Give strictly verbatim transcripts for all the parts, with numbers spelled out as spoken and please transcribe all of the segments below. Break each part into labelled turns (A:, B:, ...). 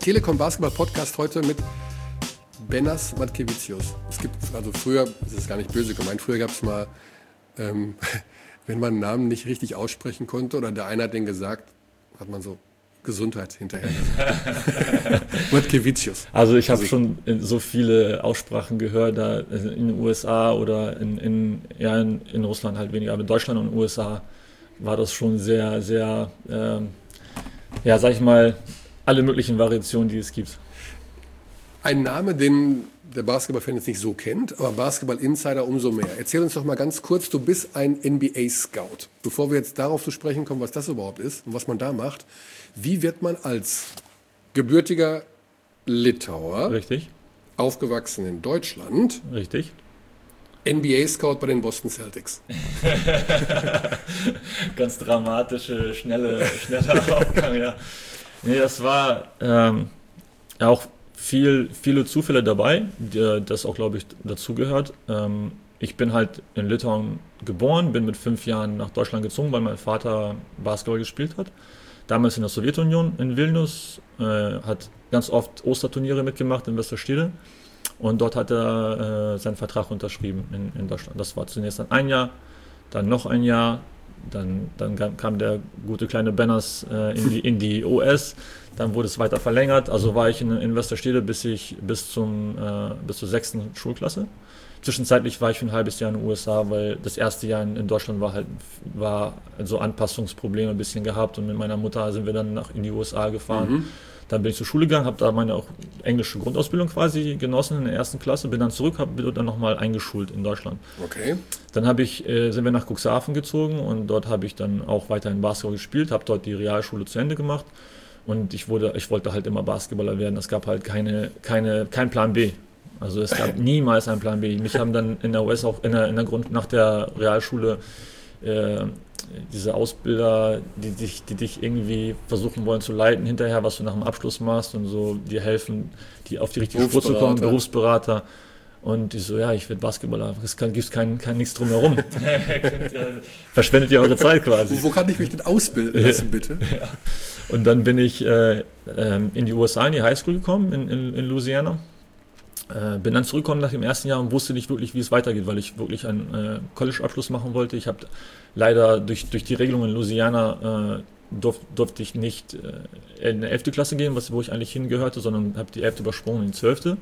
A: Telekom Basketball Podcast heute mit Benas Matkevicius. Es gibt, also früher, das ist gar nicht böse gemeint, früher gab es mal, ähm, wenn man einen Namen nicht richtig aussprechen konnte oder der eine hat den gesagt, hat man so Gesundheit hinterher gesagt. Matkevicius.
B: Also ich habe also, schon so viele Aussprachen gehört, da in den U S A oder in, in, ja, in, in Russland halt weniger, aber in Deutschland und U S A war das schon sehr, sehr, ähm, ja, sag ich mal, alle möglichen Variationen, die es gibt.
A: Ein Name, den der Basketball-Fan jetzt nicht so kennt, aber Basketball-Insider umso mehr. Erzähl uns doch mal ganz kurz, du bist ein N B A-Scout. Bevor wir jetzt darauf zu sprechen kommen, was das überhaupt ist und was man da macht, wie wird man als gebürtiger Litauer,
B: richtig,
A: aufgewachsen in Deutschland,
B: richtig,
A: N B A-Scout bei den Boston Celtics?
B: Ganz dramatische, schnelle, schneller Aufgang, ja. Nee, das war ähm, auch viel, viele Zufälle dabei, die, das auch, glaube ich, dazugehört. Ähm, ich bin halt in Litauen geboren, bin mit fünf Jahren nach Deutschland gezogen, weil mein Vater Basketball gespielt hat. Damals in der Sowjetunion, in Vilnius, äh, hat ganz oft Osterturniere mitgemacht in Westerstede. Und dort hat er äh, seinen Vertrag unterschrieben in, in Deutschland. Das war zunächst dann ein Jahr, dann noch ein Jahr. Dann, dann kam der gute kleine Benas äh, in, die, in die O S, dann wurde es weiter verlängert, also war ich in, in Westerstede bis, ich, bis, zum, äh, bis zur sechsten Schulklasse. Zwischenzeitlich war ich für ein halbes Jahr in den U S A, weil das erste Jahr in, in Deutschland war halt war so Anpassungsprobleme ein bisschen gehabt und mit meiner Mutter sind wir dann nach, in die U S A gefahren. Mhm. Dann bin ich zur Schule gegangen, habe da meine auch englische Grundausbildung quasi genossen in der ersten Klasse, bin dann zurück, habe dann nochmal eingeschult in Deutschland.
A: Okay.
B: Dann habe ich, äh, sind wir nach Cuxhaven gezogen und dort habe ich dann auch weiterhin Basketball gespielt, habe dort die Realschule zu Ende gemacht und ich wurde, ich wollte halt immer Basketballer werden. Es gab halt keine, keine, kein Plan B. Also es gab niemals einen Plan B. Mich haben dann in der U S auch in der, in der Grund nach der Realschule äh, diese Ausbilder, die dich, die dich irgendwie versuchen wollen zu leiten hinterher, was du nach dem Abschluss machst und so dir helfen, die auf die richtige Spur zu kommen, Berufsberater. Und die so, ja, ich werde Basketballer, es gibt kein, kein nichts drumherum. Verschwendet ihr eure Zeit quasi.
A: Wo kann ich mich denn ausbilden lassen, bitte?
B: Ja. Und dann bin ich äh, in die U S A, in die Highschool gekommen, in, in, in Louisiana. Äh, bin dann zurückgekommen nach dem ersten Jahr und wusste nicht wirklich, wie es weitergeht, weil ich wirklich einen äh, College-Abschluss machen wollte. Ich habe leider durch, durch die Regelung in Louisiana äh, durf, durfte ich nicht äh, in die elfte Klasse gehen, was, wo ich eigentlich hingehörte, sondern habe die elfte übersprungen in die zwölfte.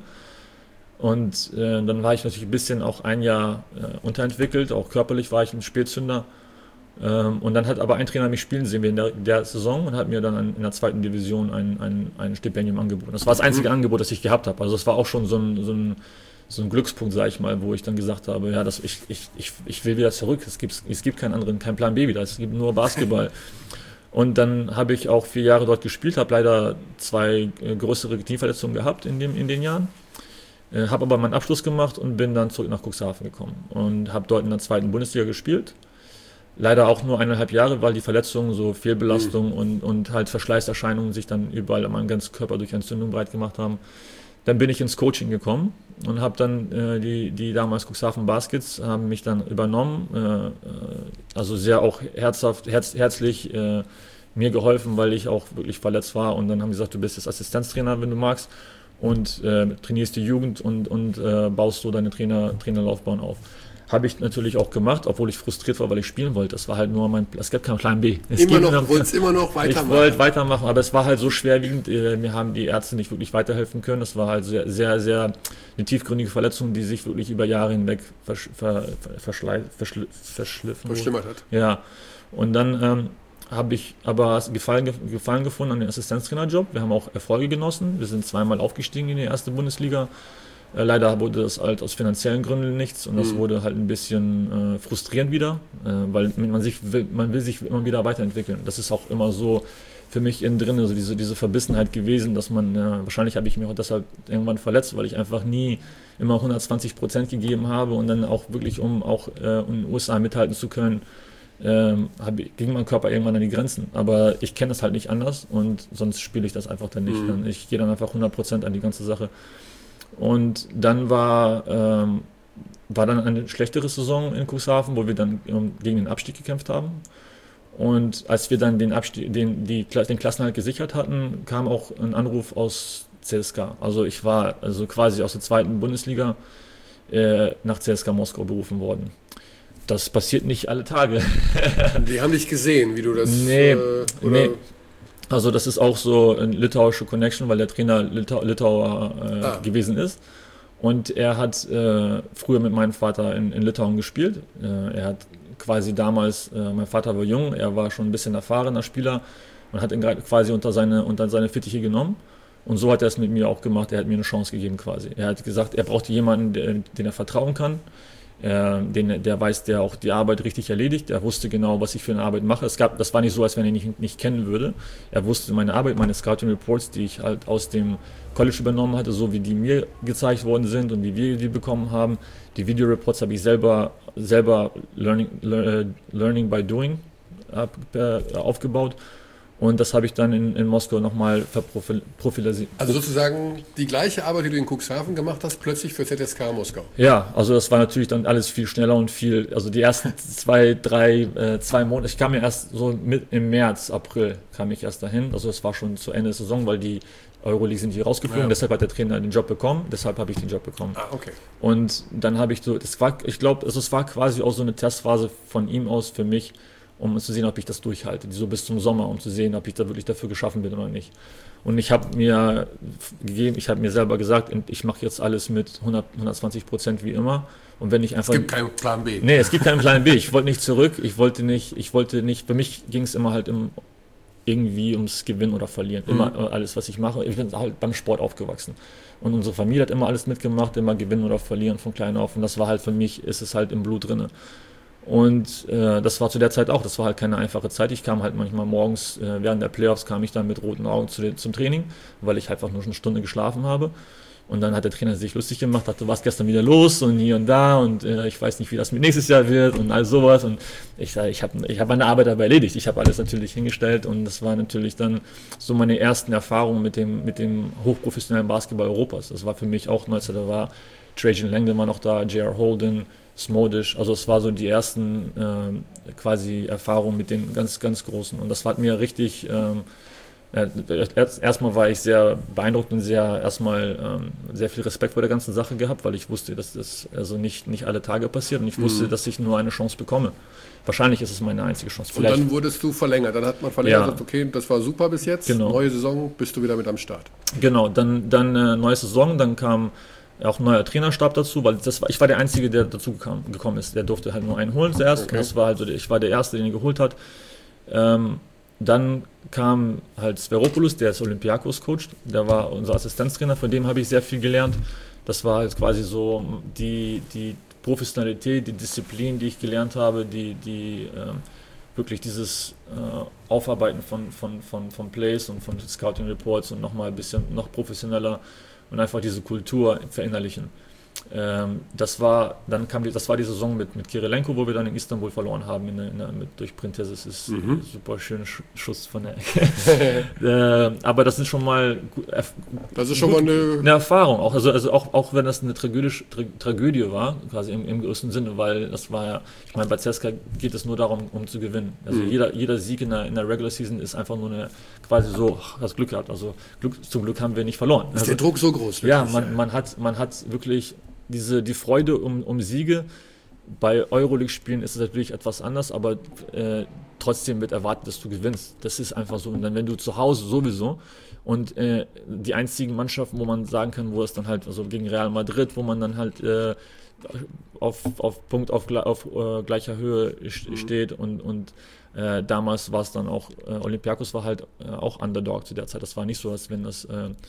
B: Und äh, dann war ich natürlich ein bisschen auch ein Jahr äh, unterentwickelt, auch körperlich war ich ein Spätzünder. Ähm, und dann hat aber ein Trainer mich spielen sehen in der, der Saison und hat mir dann an, in der zweiten Division ein, ein, ein Stipendium angeboten. Das war das einzige Angebot, das ich gehabt habe. Also es war auch schon so ein, so ein, so ein Glückspunkt, sage ich mal, wo ich dann gesagt habe, ja, das, ich, ich, ich, ich will wieder zurück. Es gibt, es gibt keinen anderen, keinen Plan B wieder. Es gibt nur Basketball. Und dann habe ich auch vier Jahre dort gespielt, habe leider zwei äh, größere Knieverletzungen gehabt in, dem, in den Jahren. Äh, habe aber meinen Abschluss gemacht und bin dann zurück nach Cuxhaven gekommen und habe dort in der zweiten Bundesliga gespielt. Leider auch nur eineinhalb Jahre, weil die Verletzungen, so Fehlbelastung mhm. und, und halt Verschleißerscheinungen sich dann überall am ganzen Körper durch Entzündung breit gemacht haben. Dann bin ich ins Coaching gekommen und habe dann äh, die, die damals Cuxhaven Baskets haben mich dann übernommen, äh, also sehr auch herzhaft, herz, herzlich äh, mir geholfen, weil ich auch wirklich verletzt war und dann haben sie gesagt, du bist jetzt Assistenztrainer, wenn du magst und äh, trainierst die Jugend und, und äh, baust so deine Trainer, Trainerlaufbahn auf. Habe ich natürlich auch gemacht, obwohl ich frustriert war, weil ich spielen wollte. Das war halt nur mein, es gab keinen Plan B. Es
A: immer noch, du wolltest immer noch weitermachen.
B: Ich wollte weitermachen, aber es war halt so schwerwiegend. Mir haben die Ärzte nicht wirklich weiterhelfen können. Das war halt sehr, sehr, sehr eine tiefgründige Verletzung, die sich wirklich über Jahre hinweg versch, ver, verschlei, verschl, verschliffen
A: verschlimmert hat.
B: Ja, und dann ähm, habe ich aber Gefallen, Gefallen gefunden an den Assistenztrainerjob. Wir haben auch Erfolge genossen. Wir sind zweimal aufgestiegen in die erste Bundesliga. Äh, leider wurde das halt aus finanziellen Gründen nichts und das mhm. wurde halt ein bisschen äh, frustrierend wieder, äh, weil man sich will, man will sich immer wieder weiterentwickeln. Das ist auch immer so für mich innen drin, also diese, diese Verbissenheit gewesen, dass man, äh, wahrscheinlich habe ich mich auch deshalb irgendwann verletzt, weil ich einfach nie immer hundertzwanzig Prozent gegeben habe und dann auch wirklich, um auch äh, in den U S A mithalten zu können, ähm, hab, ging mein Körper irgendwann an die Grenzen. Aber ich kenne das halt nicht anders und sonst spiele ich das einfach dann nicht. Mhm. Ich gehe dann einfach hundert Prozent an die ganze Sache. Und dann war, ähm, war dann eine schlechtere Saison in Cuxhaven, wo wir dann ähm, gegen den Abstieg gekämpft haben. Und als wir dann den, Abstieg, den, die, den Klassenerhalt gesichert hatten, kam auch ein Anruf aus C S K A. Also ich war also quasi aus der zweiten Bundesliga äh, nach C S K A Moskau berufen worden. Das passiert nicht alle Tage.
A: Die haben dich gesehen, wie du das...
B: Nee,
A: äh, oder
B: nee. Also das ist auch so eine litauische Connection, weil der Trainer Litau, Litauer äh, ah. gewesen ist. Und er hat äh, früher mit meinem Vater in, in Litauen gespielt. Äh, er hat quasi damals, äh, mein Vater war jung, er war schon ein bisschen erfahrener Spieler und hat ihn quasi unter seine, unter seine Fittiche genommen. Und so hat er es mit mir auch gemacht, er hat mir eine Chance gegeben quasi. Er hat gesagt, er brauchte jemanden, der, den er vertrauen kann, äh, den, der weiß, der auch die Arbeit richtig erledigt. Er wusste genau, was ich für eine Arbeit mache. Es gab, das war nicht so, als wenn er ihn nicht, nicht kennen würde. Er wusste meine Arbeit, meine Scouting Reports, die ich halt aus dem College übernommen hatte, so wie die mir gezeigt worden sind und wie wir die bekommen haben. Die Video-Reports habe ich selber, selber learning, learning by doing aufgebaut. Und das habe ich dann in, in Moskau nochmal verprofilisiert.
A: Also sozusagen die gleiche Arbeit, die du in Cuxhaven gemacht hast, plötzlich für Z S K A Moskau.
B: Ja, also das war natürlich dann alles viel schneller und viel, also die ersten zwei, drei, äh, zwei Monate, ich kam ja erst so mit im März, April kam ich erst dahin, also es war schon zu Ende der Saison, weil die Euroleague sind hier rausgeflogen, ja. Deshalb hat der Trainer den Job bekommen, deshalb habe ich den Job bekommen.
A: Ah, okay.
B: Und dann habe ich so, das war, ich glaube, also es war quasi auch so eine Testphase von ihm aus für mich, um zu sehen, ob ich das durchhalte, so bis zum Sommer, um zu sehen, ob ich da wirklich dafür geschaffen bin oder nicht. Und ich habe mir gegeben, ich habe mir selber gesagt, ich mache jetzt alles mit hundert, hundertzwanzig Prozent wie immer. Und wenn ich einfach,
A: es gibt keinen Plan B.
B: Nee, es gibt keinen Plan B. Ich wollte nicht zurück, ich wollte nicht, ich wollte nicht, für mich ging es immer halt im, irgendwie ums Gewinnen oder Verlieren. Immer mhm. alles, was ich mache. Ich bin halt beim Sport aufgewachsen. Und unsere Familie hat immer alles mitgemacht, immer gewinnen oder verlieren von klein auf. Und das war halt für mich, ist es halt im Blut drin. Und äh, das war zu der Zeit auch, das war halt keine einfache Zeit. Ich kam halt manchmal morgens, äh, während der Playoffs kam ich dann mit roten Augen zu den, zum Training, weil ich einfach nur eine Stunde geschlafen habe. Und dann hat der Trainer sich lustig gemacht, dachte, was gestern wieder los und hier und da und äh, ich weiß nicht, wie das mit nächstes Jahr wird und all sowas. Und ich sage, ich habe ich hab meine Arbeit dabei erledigt. Ich habe alles natürlich hingestellt und das war natürlich dann so meine ersten Erfahrungen mit dem, mit dem hochprofessionellen Basketball Europas. Das war für mich auch neu, da war Trajan Langdon war noch da, J R Holden, Smodish, also es war so die ersten äh, quasi Erfahrungen mit den ganz, ganz Großen und das hat mir richtig, ähm, äh, erst, erstmal war ich sehr beeindruckt und sehr, erstmal ähm, sehr viel Respekt vor der ganzen Sache gehabt, weil ich wusste, dass das also nicht, nicht alle Tage passiert und ich wusste, mhm. dass ich nur eine Chance bekomme. Wahrscheinlich ist es meine einzige Chance.
A: Vielleicht. Und dann wurdest du verlängert, dann hat man verlängert, ja. gesagt, okay, das war super bis jetzt,
B: genau.
A: Neue Saison, bist du wieder mit am Start.
B: Genau, dann, dann äh, neue Saison, dann kam auch ein neuer Trainerstab dazu, weil das war, ich war der Einzige, der dazu kam, gekommen ist. Der durfte halt nur einen holen zuerst. Okay. Und das war halt so, ich war der Erste, den er geholt hat. Ähm, dann kam halt Sveropoulos, der ist Olympiakos Coach. Der war unser Assistenztrainer, von dem habe ich sehr viel gelernt. Das war halt quasi so die, die Professionalität, die Disziplin, die ich gelernt habe, die, die ähm, wirklich dieses äh, Aufarbeiten von, von, von, von Plays und von Scouting Reports und nochmal ein bisschen noch professioneller und einfach diese Kultur verinnerlichen. Ähm, das war, dann kam die, das war die Saison mit, mit Kirilenko, wo wir dann in Istanbul verloren haben in der, in der, mit, durch Printez. Das ist mhm. ein super schöner Schuss von der Ecke. äh, aber das ist schon mal äh,
A: das ist schon mal eine,
B: eine Erfahrung, auch, also, also auch, auch wenn das eine Tragödie, Tra- Tragödie war, quasi im, im größten Sinne, weil das war ja, ich meine, bei C S K A geht es nur darum, um zu gewinnen. Also mhm. jeder, jeder Sieg in der, in der Regular Season ist einfach nur eine, quasi so, ach, das Glück gehabt. Also Glück, zum Glück haben wir nicht verloren.
A: Ist
B: also,
A: der Druck so groß?
B: Ja, man, man, hat, man hat wirklich diese, die Freude um, um Siege. Bei Euroleague-Spielen ist es natürlich etwas anders, aber äh, trotzdem wird erwartet, dass du gewinnst. Das ist einfach so. Und dann, wenn du zu Hause sowieso und äh, die einzigen Mannschaften, wo man sagen kann, wo es dann halt, also gegen Real Madrid, wo man dann halt äh, auf, auf Punkt auf, auf äh, gleicher Höhe mhm. steht und, und äh, damals war es dann auch, äh, Olympiakos war halt äh, auch Underdog zu der Zeit. Das war nicht so, als wenn das äh, ein,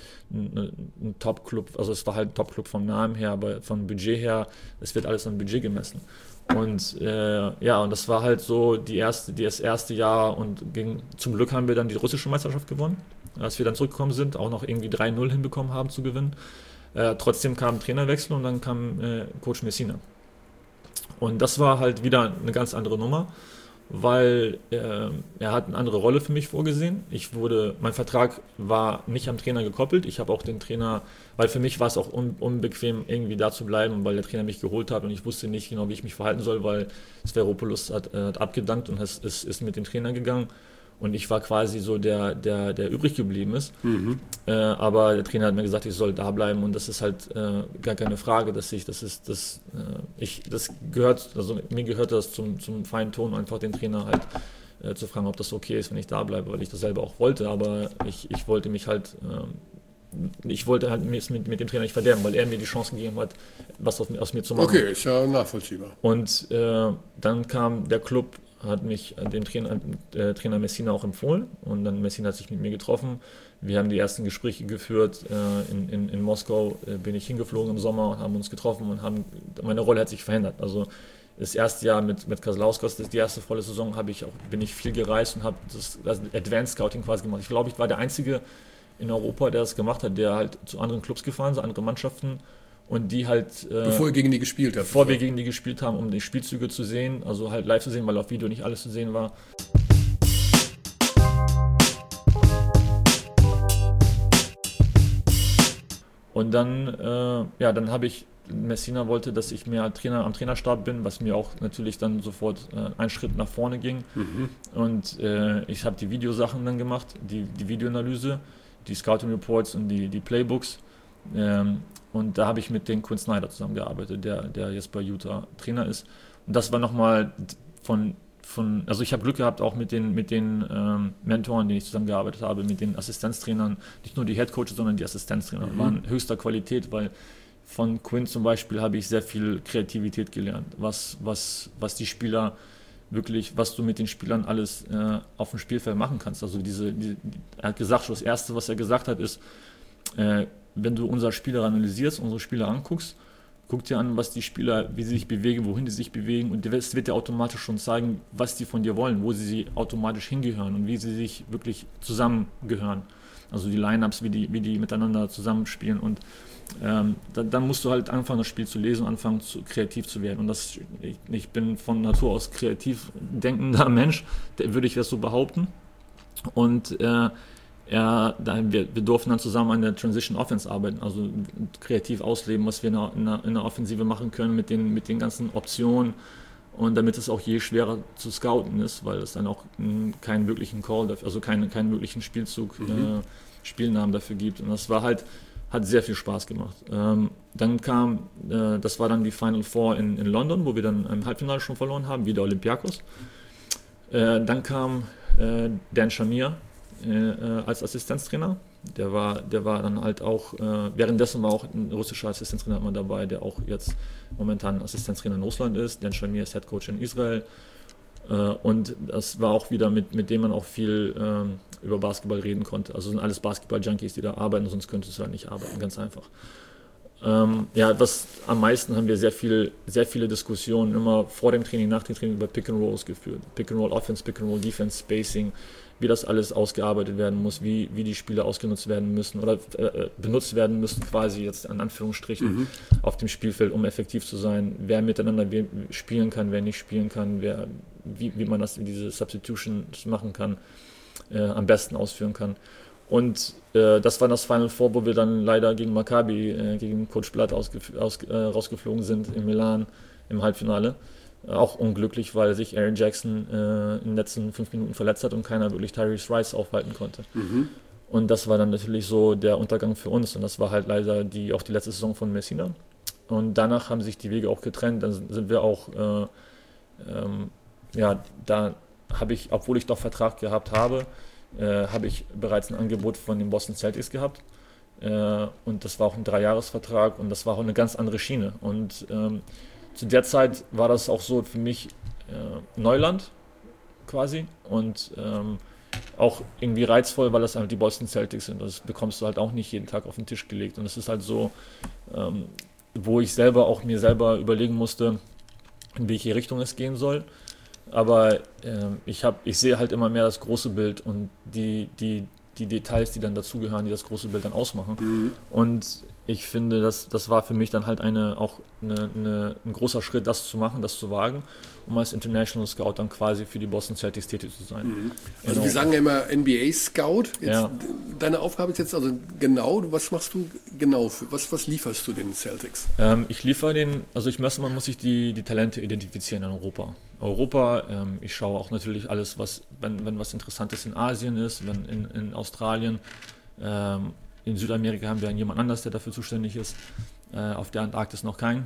B: ein Top-Club, also es war halt ein Top-Club vom Namen her, aber vom Budget her, es wird alles am Budget gemessen. Und äh, ja, und das war halt so die erste, die das erste Jahr und ging, zum Glück haben wir dann die russische Meisterschaft gewonnen, als wir dann zurückgekommen sind, auch noch irgendwie drei null hinbekommen haben zu gewinnen. Äh, trotzdem kam ein Trainerwechsel und dann kam äh, Coach Messina. Und das war halt wieder eine ganz andere Nummer. weil äh, er hat eine andere Rolle für mich vorgesehen. Ich wurde, mein Vertrag war nicht am Trainer gekoppelt. Ich habe auch den Trainer, weil für mich war es auch un, unbequem, irgendwie da zu bleiben, weil der Trainer mich geholt hat und ich wusste nicht genau, wie ich mich verhalten soll, weil Sfairopoulos hat, äh, hat abgedankt und ist, ist, ist mit dem Trainer gegangen. Und ich war quasi so der, der, der übrig geblieben ist. Mhm. Äh, aber der Trainer hat mir gesagt, ich soll da bleiben und das ist halt äh, gar keine Frage, dass ich, das ist, das, äh, ich, das gehört, also mir gehört das zum, zum feinen Ton, einfach den Trainer halt äh, zu fragen, ob das okay ist, wenn ich da bleibe, weil ich das selber auch wollte. Aber ich, ich wollte mich halt, äh, ich wollte halt mit, mit dem Trainer nicht verderben, weil er mir die Chance gegeben hat, was aus, aus mir zu machen.
A: Okay, ist ja nachvollziehbar.
B: Und äh, dann kam der Club, hat mich dem Trainer, äh, Trainer Messina auch empfohlen und dann Messina hat sich mit mir getroffen. Wir haben die ersten Gespräche geführt. Äh, in, in, in Moskau äh, bin ich hingeflogen im Sommer und haben uns getroffen und haben, meine Rolle hat sich verändert. Also das erste Jahr mit, mit Kazlauskas, das ist die erste volle Saison, habe ich auch, bin ich viel gereist und habe das, das Advanced Scouting quasi gemacht. Ich glaube, ich war der Einzige in Europa, der das gemacht hat, der halt zu anderen Clubs gefahren ist, andere Mannschaften. Und die halt.
A: Äh, bevor ihr gegen die gespielt habt.
B: Bevor wir gegen die gespielt haben, um die Spielzüge zu sehen, also halt live zu sehen, weil auf Video nicht alles zu sehen war. Und dann, äh, ja, dann habe ich, Messina wollte, dass ich mehr Trainer am Trainerstab bin, was mir auch natürlich dann sofort äh, einen Schritt nach vorne ging. Mhm. Und äh, ich habe die Videosachen dann gemacht, die, die Videoanalyse, die Scouting Reports und die, die Playbooks. Ähm, und da habe ich mit dem Quinn Snyder zusammengearbeitet, der, der jetzt bei Utah Trainer ist. Und das war nochmal von, von, also ich habe Glück gehabt auch mit den, mit den ähm, Mentoren, denen ich zusammengearbeitet habe, mit den Assistenztrainern, nicht nur die Headcoaches, sondern die Assistenztrainer, mhm. waren höchster Qualität, weil von Quinn zum Beispiel habe ich sehr viel Kreativität gelernt, was, was, was die Spieler wirklich, was du mit den Spielern alles äh, auf dem Spielfeld machen kannst. Also diese, die, er hat gesagt, das Erste, was er gesagt hat, ist, äh, wenn du unsere Spieler analysierst, unsere Spieler anguckst, guck dir an, was die Spieler, wie sie sich bewegen, wohin die sich bewegen und es wird dir automatisch schon zeigen, was die von dir wollen, wo sie automatisch hingehören und wie sie sich wirklich zusammengehören. Also die Lineups, wie die, wie die miteinander zusammenspielen und ähm, da, dann musst du halt anfangen, das Spiel zu lesen und anfangen, zu, kreativ zu werden. Und das, ich, ich bin von Natur aus kreativ denkender Mensch, der, würde ich das so behaupten. Und äh, Ja, dann, wir, wir durften dann zusammen an der Transition Offense arbeiten, also kreativ ausleben, was wir in der, in der, in der Offensive machen können mit den, mit den ganzen Optionen und damit es auch je schwerer zu scouten ist, weil es dann auch m, keinen wirklichen Call, dafür, also keinen, keinen wirklichen Spielzug, mhm. äh, Spielnamen dafür gibt und das war halt, hat sehr viel Spaß gemacht. Ähm, dann kam, äh, das war dann die Final Four in, in London, wo wir dann im Halbfinale schon verloren haben, wieder Olympiakos. Äh, dann kam äh, Dan Shamir, Äh, als Assistenztrainer. Der war, der war dann halt auch, äh, währenddessen war auch ein russischer Assistenztrainer immer dabei, der auch jetzt momentan Assistenztrainer in Russland ist. Dan Shamir ist Headcoach in Israel. Äh, und das war auch wieder mit, mit dem man auch viel äh, über Basketball reden konnte. Also sind alles Basketball-Junkies, die da arbeiten, sonst könntest du halt nicht arbeiten, ganz einfach. Ähm, ja, was am meisten haben wir sehr viel, sehr viele Diskussionen immer vor dem Training, nach dem Training über Pick and Rolls geführt. Pick and Roll Offense, Pick and Roll Defense, Spacing, wie das alles ausgearbeitet werden muss, wie, wie die Spieler ausgenutzt werden müssen oder äh, benutzt werden müssen, quasi jetzt in Anführungsstrichen mhm. auf dem Spielfeld, um effektiv zu sein, wer miteinander spielen kann, wer nicht spielen kann, wer, wie, wie man das in diese Substitutions machen kann, äh, am besten ausführen kann. Und äh, das war das Final Four, wo wir dann leider gegen Maccabi, äh, gegen Coach Blatt ausgef- aus, äh, rausgeflogen sind in Milan im Halbfinale. Auch unglücklich, weil sich Aaron Jackson äh, in den letzten fünf Minuten verletzt hat und keiner wirklich Tyrese Rice aufhalten konnte. Mhm. Und das war dann natürlich so der Untergang für uns. Und das war halt leider die, auch die letzte Saison von Messina. Und danach haben sich die Wege auch getrennt. Dann sind wir auch, äh, ähm, ja, da habe ich, obwohl ich doch Vertrag gehabt habe, äh, habe ich bereits ein Angebot von den Boston Celtics gehabt. Äh, und das war auch ein Dreijahresvertrag und das war auch eine ganz andere Schiene. Und ähm, zu der Zeit war das auch so für mich äh, Neuland quasi und ähm, auch irgendwie reizvoll, weil das halt die Boston Celtics sind. Das bekommst du halt auch nicht jeden Tag auf den Tisch gelegt. Und es ist halt so, ähm, wo ich selber auch mir selber überlegen musste, in welche Richtung es gehen soll. Aber äh, ich, hab, ich sehe halt immer mehr das große Bild und die, die, die Details, die dann dazugehören, die das große Bild dann ausmachen. Mhm. Und ich finde, das, das war für mich dann halt eine, auch eine, eine, ein großer Schritt, das zu machen, das zu wagen, um als International Scout dann quasi für die Boston Celtics tätig zu sein.
A: Mhm. Also wir sagen ja immer N B A Scout. Jetzt,
B: ja.
A: Deine Aufgabe ist jetzt also genau, was machst du genau, für, was, was lieferst du den Celtics?
B: Ähm, ich liefere den, also ich möchte, man muss sich die, die Talente identifizieren in Europa. Europa, ähm, ich schaue auch natürlich alles, was, wenn, wenn was Interessantes in Asien ist, wenn in, in Australien, ähm, in Südamerika haben wir jemand anders, der dafür zuständig ist. Äh, auf der Antarktis noch keinen.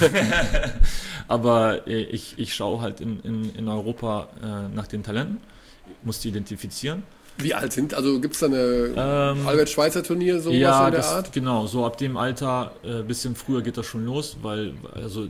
B: Aber äh, ich, ich schaue halt in, in, in Europa äh, nach den Talenten, muss die identifizieren.
A: Wie alt sind? Also gibt es da eine ähm, Albert-Schweitzer-Turnier, sowas
B: ja,
A: in der
B: das,
A: Art?
B: Genau, so ab dem Alter, ein äh, bisschen früher geht das schon los, weil also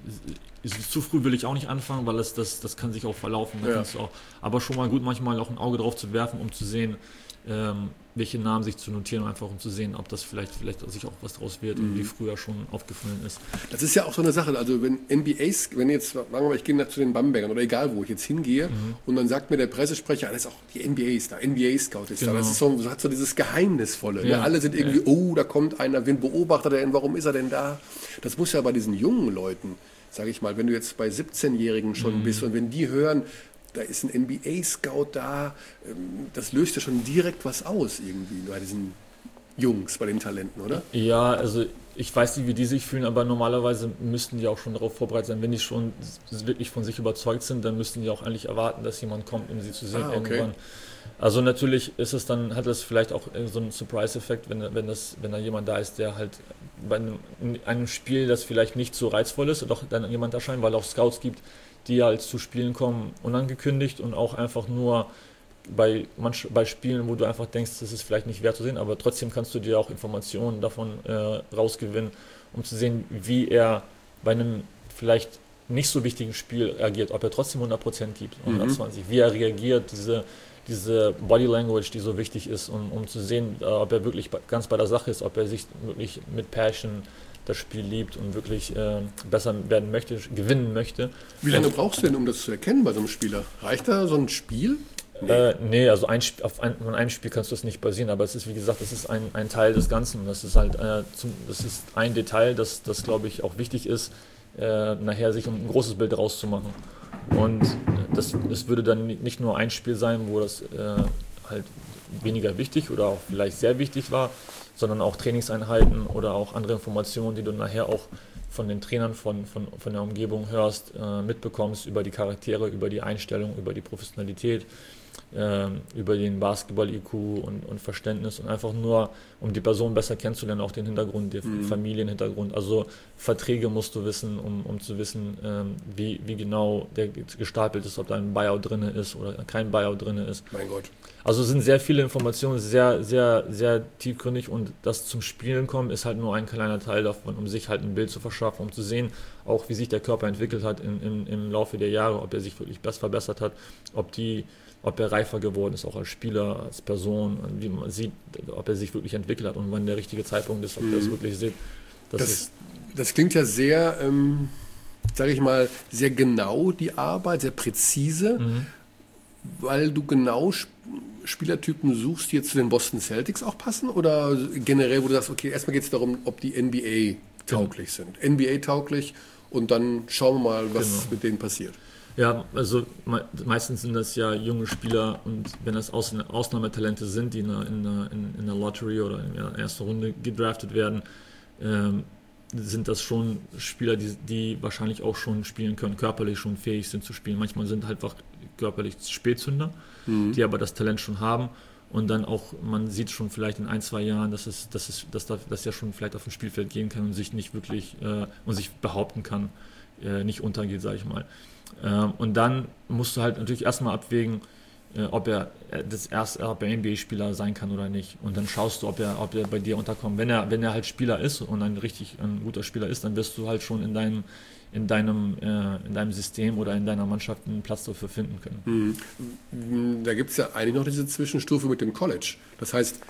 B: zu früh will ich auch nicht anfangen, weil das, das, das kann sich auch verlaufen. Da
A: ja.
B: kannst du auch, aber schon mal gut, manchmal auch ein Auge drauf zu werfen, um zu sehen, ähm, welche Namen sich zu notieren, einfach um zu sehen, ob das vielleicht, vielleicht sich auch was draus wird mhm. und wie früher schon aufgefallen ist.
A: Das ist ja auch so eine Sache, also wenn N B As, wenn jetzt, sagen wir mal, ich gehe nach zu den Bambergern oder egal wo ich jetzt hingehe mhm. und dann sagt mir der Pressesprecher, das ist auch die N B As da, N B A-Scout ist genau. da, das ist so, das hat so dieses Geheimnisvolle. Ja. Ne? Alle sind irgendwie, ja. oh, da kommt einer, wen beobachtet er denn, warum ist er denn da? Das muss ja bei diesen jungen Leuten, sage ich mal, wenn du jetzt bei siebzehnjährigen schon mhm. bist und wenn die hören, da ist ein N B A-Scout da, das löst ja schon direkt was aus irgendwie bei diesen Jungs, bei den Talenten, oder?
B: Ja, also ich weiß nicht, wie die sich fühlen, aber normalerweise müssten die auch schon darauf vorbereitet sein. Wenn die schon wirklich von sich überzeugt sind, dann müssten die auch eigentlich erwarten, dass jemand kommt, um sie zu sehen
A: ah, okay.
B: irgendwann. Also natürlich ist es dann, hat das vielleicht auch so einen Surprise-Effekt, wenn, wenn, das, wenn da jemand da ist, der halt bei einem, einem Spiel, das vielleicht nicht so reizvoll ist, doch dann jemand erscheint, weil es auch Scouts gibt, die halt zu Spielen kommen, unangekündigt und auch einfach nur bei, manch, bei Spielen, wo du einfach denkst, das ist vielleicht nicht wert zu sehen, aber trotzdem kannst du dir auch Informationen davon äh, rausgewinnen, um zu sehen, wie er bei einem vielleicht nicht so wichtigen Spiel reagiert, ob er trotzdem hundert Prozent gibt, hundertzwanzig, mhm. wie er reagiert, diese, diese Body Language, die so wichtig ist, um, um zu sehen, äh, ob er wirklich ganz bei der Sache ist, ob er sich wirklich mit Passion das Spiel liebt und wirklich äh, besser werden möchte, gewinnen möchte.
A: Wie lange und, brauchst du denn, um das zu erkennen bei so einem Spieler? Reicht da so ein Spiel?
B: Nee, äh, nee also ein, auf ein, von einem Spiel kannst du es nicht basieren, aber es ist, wie gesagt, das ist ein, ein Teil des Ganzen. Das ist halt äh, zum, das ist ein Detail, das, das glaube ich, auch wichtig ist, äh, nachher sich ein großes Bild rauszumachen. Und das, das würde dann nicht nur ein Spiel sein, wo das äh, halt weniger wichtig oder auch vielleicht sehr wichtig war, sondern auch Trainingseinheiten oder auch andere Informationen, die du nachher auch von den Trainern, von, von, von der Umgebung hörst, äh, mitbekommst über die Charaktere, über die Einstellung, über die Professionalität, äh, über den Basketball-I Q und, und Verständnis und einfach nur, um die Person besser kennenzulernen, auch den Hintergrund, den mhm. Familienhintergrund. Also Verträge musst du wissen, um, um zu wissen, ähm, wie, wie genau der gestapelt ist, ob da ein Buyout drin ist oder kein Buyout drin ist.
A: Mein Gott.
B: Also es sind sehr viele Informationen, sehr, sehr, sehr tiefgründig und das zum Spielen kommen ist halt nur ein kleiner Teil davon, um sich halt ein Bild zu verschaffen, um zu sehen, auch wie sich der Körper entwickelt hat in, in, im Laufe der Jahre, ob er sich wirklich besser verbessert hat, ob, die, ob er reifer geworden ist, auch als Spieler, als Person, wie man sieht, ob er sich wirklich entwickelt hat und wann der richtige Zeitpunkt ist, ob mhm. er es wirklich sieht.
A: Das, das, ist, das klingt ja sehr, ähm, sage ich mal, sehr genau die Arbeit, sehr präzise, mhm. weil du genau Spielertypen suchst, die jetzt zu den Boston Celtics auch passen oder generell, wo du sagst, okay, erstmal geht es darum, ob die N B A-tauglich sind. N B A-tauglich und dann schauen wir mal, was genau. mit denen passiert.
B: Ja, also me- meistens sind das ja junge Spieler und wenn das Aus- Ausnahmetalente sind, die in der, in, der, in der Lottery oder in der ersten Runde gedraftet werden, ähm, sind das schon Spieler, die, die wahrscheinlich auch schon spielen können, körperlich schon fähig sind zu spielen. Manchmal sind halt einfach körperlich Spätzünder, mhm. die aber das Talent schon haben und dann auch, man sieht schon vielleicht in ein, zwei Jahren, dass es, dass es, dass da, dass er schon vielleicht auf dem Spielfeld gehen kann und sich nicht wirklich äh, und sich behaupten kann, äh, nicht untergeht, sage ich mal. Ähm, und dann musst du halt natürlich erstmal abwägen, äh, ob er das erste, ob er N B A-Spieler sein kann oder nicht. Und dann schaust du, ob er, ob er bei dir unterkommt. Wenn er, wenn er halt Spieler ist und ein richtig ein guter Spieler ist, dann wirst du halt schon in deinem in deinem, äh, in deinem System oder in deiner Mannschaft einen Platz dafür finden können.
A: Mhm. Da gibt es ja eigentlich noch diese Zwischenstufe mit dem College. Das heißt,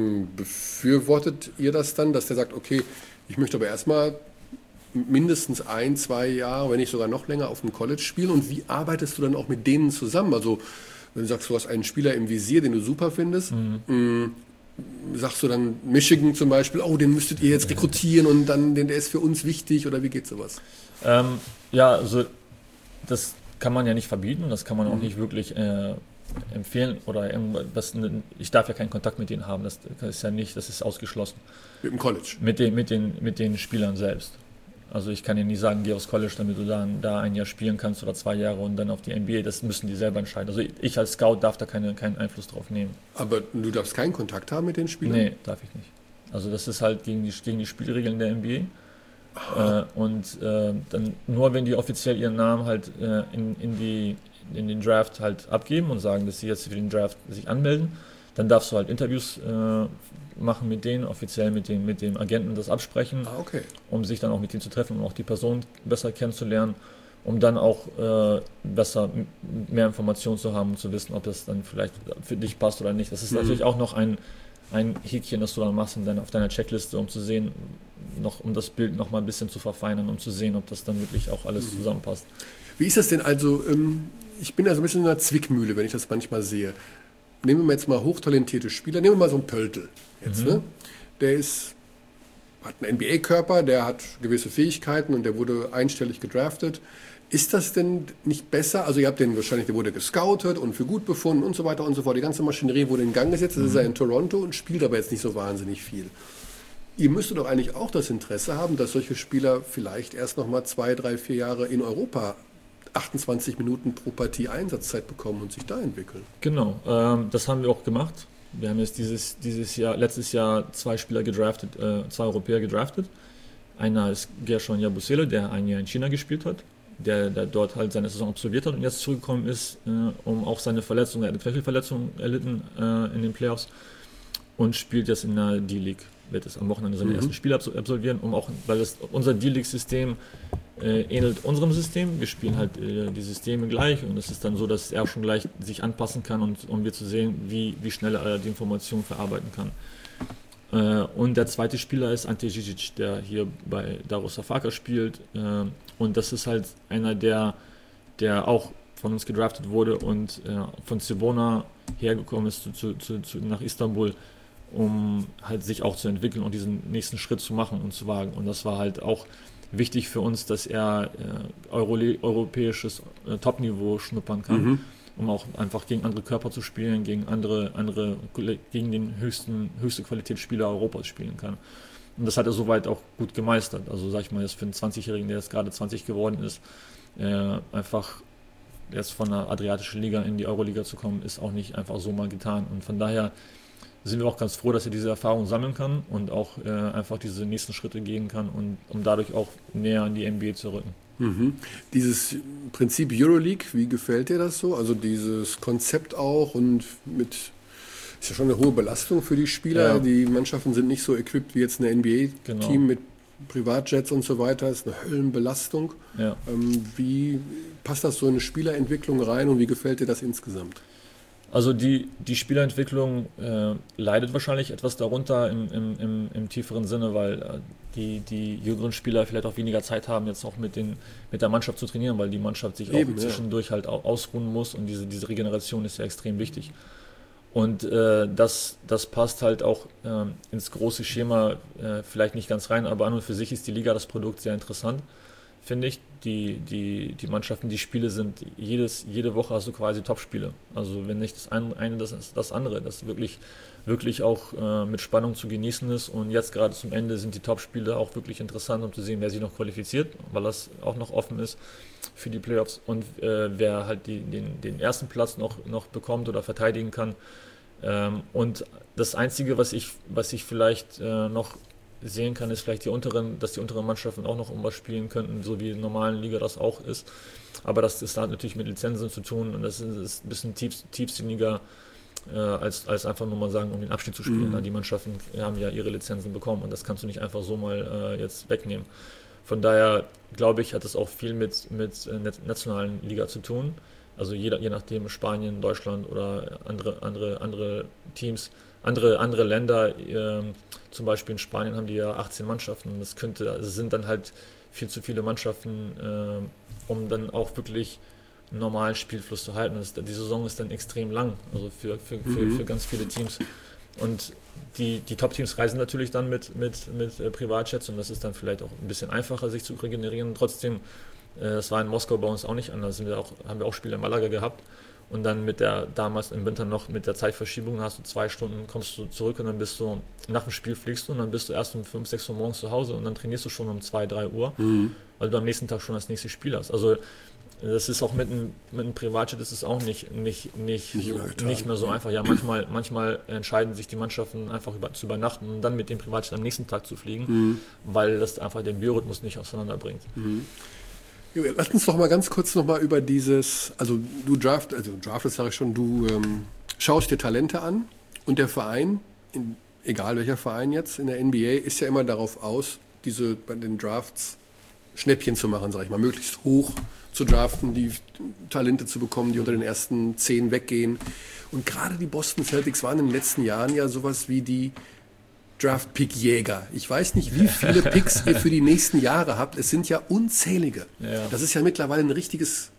A: befürwortet ihr das dann, dass der sagt, okay, ich möchte aber erstmal mindestens ein, zwei Jahre, wenn nicht sogar noch länger auf dem College spielen und wie arbeitest du dann auch mit denen zusammen? Also wenn du sagst, du hast einen Spieler im Visier, den du super findest, mhm. sagst du dann Michigan zum Beispiel, oh, den müsstet ihr jetzt rekrutieren und dann, den, der ist für uns wichtig, oder wie geht sowas?
B: Ähm, ja, also das kann man ja nicht verbieten, das kann man auch nicht wirklich äh, empfehlen oder irgendwas. Ich darf ja keinen Kontakt mit denen haben, das, das ist ja nicht, das ist ausgeschlossen.
A: Mit dem College?
B: Mit den, mit den, mit den Spielern selbst. Also ich kann dir nicht sagen, geh aufs College, damit du dann da ein Jahr spielen kannst oder zwei Jahre und dann auf die N B A, das müssen die selber entscheiden. Also ich als Scout darf da keine, keinen Einfluss drauf nehmen.
A: Aber du darfst keinen Kontakt haben mit den Spielern?
B: Nee, darf ich nicht. Also das ist halt gegen die, gegen die Spielregeln der N B A. Äh, und äh, dann nur wenn die offiziell ihren Namen halt äh, in, in, die, in den Draft halt abgeben und sagen, dass sie jetzt für den Draft sich anmelden, dann darfst du halt Interviews äh, machen mit denen, offiziell mit dem, mit dem Agenten das absprechen,
A: ah, okay.
B: um sich dann auch mit denen zu treffen, um auch die Person besser kennenzulernen, um dann auch äh, besser mehr Informationen zu haben und zu wissen, ob das dann vielleicht für dich passt oder nicht. Das ist mhm. natürlich auch noch ein, ein Häkchen, das du dann machst in deiner, auf deiner Checkliste, um zu sehen, noch, um das Bild noch mal ein bisschen zu verfeinern, um zu sehen, ob das dann wirklich auch alles mhm. zusammenpasst.
A: Wie ist das denn also, ähm, ich bin da so ein bisschen in einer Zwickmühle, wenn ich das manchmal sehe. Nehmen wir jetzt mal hochtalentierte Spieler, nehmen wir mal so einen Pöltl jetzt, mhm. ne? Der ist, hat einen N B A-Körper, der hat gewisse Fähigkeiten und der wurde einstellig gedraftet. Ist das denn nicht besser? Also ihr habt den wahrscheinlich, der wurde gescoutet und für gut befunden und so weiter und so fort. Die ganze Maschinerie wurde in Gang gesetzt. Jetzt mhm. ist er in Toronto und spielt aber jetzt nicht so wahnsinnig viel. Ihr müsstet doch eigentlich auch das Interesse haben, dass solche Spieler vielleicht erst noch mal zwei, drei, vier Jahre in Europa achtundzwanzig Minuten pro Partie Einsatzzeit bekommen und sich da entwickeln.
B: Genau, ähm, das haben wir auch gemacht. Wir haben jetzt dieses, dieses Jahr, letztes Jahr zwei Spieler gedraftet, äh, zwei Europäer gedraftet. Einer ist Gershon Yabusele, der ein Jahr in China gespielt hat, der, der dort halt seine Saison absolviert hat und jetzt zurückgekommen ist, äh, um auch seine Verletzung, er hat eine Knöchelverletzung erlitten äh, in den Playoffs und spielt jetzt in der D-League. Wird es am Wochenende seine mhm. ersten Spiele absolvieren, um auch, weil das, unser D-League-System äh, ähnelt unserem System. Wir spielen halt äh, die Systeme gleich und es ist dann so, dass er auch schon gleich sich anpassen kann und um wir zu sehen, wie, wie schnell er die Informationen verarbeiten kann. Äh, und der zweite Spieler ist Ante Žižić, der hier bei Darussafaka spielt äh, und das ist halt einer, der, der auch von uns gedraftet wurde und äh, von Cibona hergekommen ist zu, zu, zu, zu, nach Istanbul, um halt sich auch zu entwickeln und diesen nächsten Schritt zu machen und zu wagen. Und das war halt auch wichtig für uns, dass er äh, Euro- europäisches äh, Topniveau schnuppern kann, mhm. um auch einfach gegen andere Körper zu spielen, gegen andere, andere gegen den höchsten, höchste Qualitätsspieler Europas spielen kann. Und das hat er soweit auch gut gemeistert. Also sag ich mal, jetzt für einen zwanzigjährigen, der jetzt gerade zwanzig geworden ist, äh, einfach jetzt von der Adriatischen Liga in die Euroliga zu kommen, ist auch nicht einfach so mal getan. Und von daher sind wir auch ganz froh, dass er diese Erfahrung sammeln kann und auch äh, einfach diese nächsten Schritte gehen kann, und um dadurch auch näher an die N B A zu rücken.
A: Mhm. Dieses Prinzip Euroleague, wie gefällt dir das so? Also dieses Konzept auch und mit, ist ja schon eine hohe Belastung für die Spieler. Ja. Die Mannschaften sind nicht so equipped wie jetzt eine N B A-Team genau. mit Privatjets und so weiter. Das ist eine Höllenbelastung.
B: Ja.
A: Ähm, wie passt das so in eine Spielerentwicklung rein und wie gefällt dir das insgesamt?
B: Also die, die Spielerentwicklung äh, leidet wahrscheinlich etwas darunter im, im, im, im tieferen Sinne, weil äh, die, die jüngeren Spieler vielleicht auch weniger Zeit haben, jetzt auch mit, den, mit der Mannschaft zu trainieren, weil die Mannschaft sich Eben, auch zwischendurch ja. halt auch ausruhen muss, und diese, diese Regeneration ist ja extrem wichtig. Und äh, das, das passt halt auch äh, ins große Schema äh, vielleicht nicht ganz rein, aber an und für sich ist die Liga, das Produkt, sehr interessant, finde ich. Die, die, die Mannschaften, die Spiele sind, jedes, jede Woche hast du quasi Top-Spiele. Also wenn nicht das eine, das ist das andere, das wirklich, wirklich auch äh, mit Spannung zu genießen ist. Und jetzt gerade zum Ende sind die Top-Spiele auch wirklich interessant, um zu sehen, wer sich noch qualifiziert, weil das auch noch offen ist für die Playoffs, und äh, wer halt die, den, den ersten Platz noch, noch bekommt oder verteidigen kann. Ähm, und das Einzige, was ich, was ich vielleicht äh, noch sehen kann, ist vielleicht die unteren, dass die unteren Mannschaften auch noch um was spielen könnten, so wie in der normalen Liga das auch ist. Aber das, das hat natürlich mit Lizenzen zu tun, und das ist, ist ein bisschen tief, tiefsinniger, äh, als, als einfach nur mal sagen, um den Abstieg zu spielen. Mhm. Die Mannschaften haben ja ihre Lizenzen bekommen, und das kannst du nicht einfach so mal äh, jetzt wegnehmen. Von daher glaube ich, hat es auch viel mit, mit äh, nationalen Liga zu tun. Also jeder, je nachdem, Spanien, Deutschland oder andere, andere, andere Teams, andere, andere Länder, äh, zum Beispiel in Spanien haben die ja achtzehn Mannschaften. Das könnte, also sind dann halt viel zu viele Mannschaften, äh, um dann auch wirklich einen normalen Spielfluss zu halten. Das, die Saison ist dann extrem lang, also für, für, für, für ganz viele Teams. Und die, die Top-Teams reisen natürlich dann mit, mit, mit äh, Privatjets und das ist dann vielleicht auch ein bisschen einfacher, sich zu regenerieren. Trotzdem, äh, das war in Moskau bei uns auch nicht anders. Sind wir auch, haben wir auch Spiele in Malaga gehabt. Und dann mit der, damals im Winter noch mit der Zeitverschiebung hast du zwei Stunden, kommst du zurück und dann bist du, nach dem Spiel fliegst du und dann bist du erst um fünf, sechs Uhr morgens zu Hause und dann trainierst du schon um zwei, drei Uhr, mhm. weil du am nächsten Tag schon das nächste Spiel hast. Also das ist auch mit einem, mit einem Privatjet ist es auch nicht, nicht, nicht, nicht, so, nicht mehr so einfach. Ja, manchmal, manchmal entscheiden sich die Mannschaften einfach über, zu übernachten und dann mit dem Privatjet am nächsten Tag zu fliegen, mhm. weil das einfach den Biorhythmus nicht auseinanderbringt.
A: Mhm. Lass uns doch mal ganz kurz noch mal über dieses, also du draft, also draftest sage ich schon, du ähm, schaust dir Talente an und der Verein, in, egal welcher Verein jetzt in der N B A, ist ja immer darauf aus, diese bei den Drafts Schnäppchen zu machen, sage ich mal, möglichst hoch zu draften, die Talente zu bekommen, die unter den ersten zehn weggehen. Und gerade die Boston Celtics waren in den letzten Jahren ja sowas wie die Draft-Pick-Jäger. Ich weiß nicht, wie viele Picks ihr für die nächsten Jahre habt. Es sind ja unzählige. Ja. Das ist ja mittlerweile ein richtiges,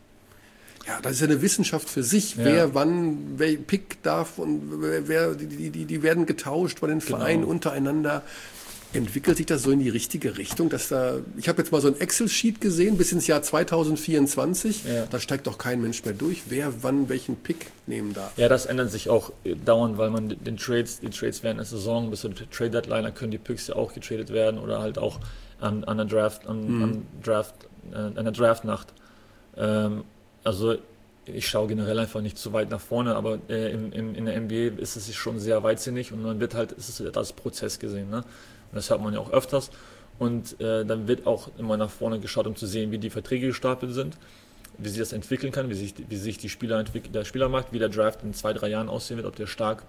A: ja, das ist ja eine Wissenschaft für sich. Ja. Wer wann, wer Pick darf und wer, die, die, die werden getauscht bei den Vereinen genau. untereinander. Entwickelt sich das so in die richtige Richtung, dass da, ich habe jetzt mal so ein Excel-Sheet gesehen, bis ins Jahr zwanzig vierundzwanzig, ja. da steigt doch kein Mensch mehr durch, wer wann welchen Pick nehmen darf.
B: Ja, das ändert sich auch dauernd, weil man den Trades, die Trades während der Saison, bis zur Trade-Deadline, dann können die Picks ja auch getradet werden oder halt auch an, an der Draft, an, mhm. an Draft, äh, an der Draftnacht. Ähm, also ich schaue generell einfach nicht zu weit nach vorne, aber äh, in, in, in der N B A ist es schon sehr weitsichtig und man wird halt, es ist als Prozess gesehen, ne? Und das hört man ja auch öfters. Und äh, dann wird auch immer nach vorne geschaut, um zu sehen, wie die Verträge gestapelt sind, wie sich das entwickeln kann, wie sich, wie sich die Spieler entwickelt, der Spielermarkt, wie der Draft in zwei, drei Jahren aussehen wird, ob der stark,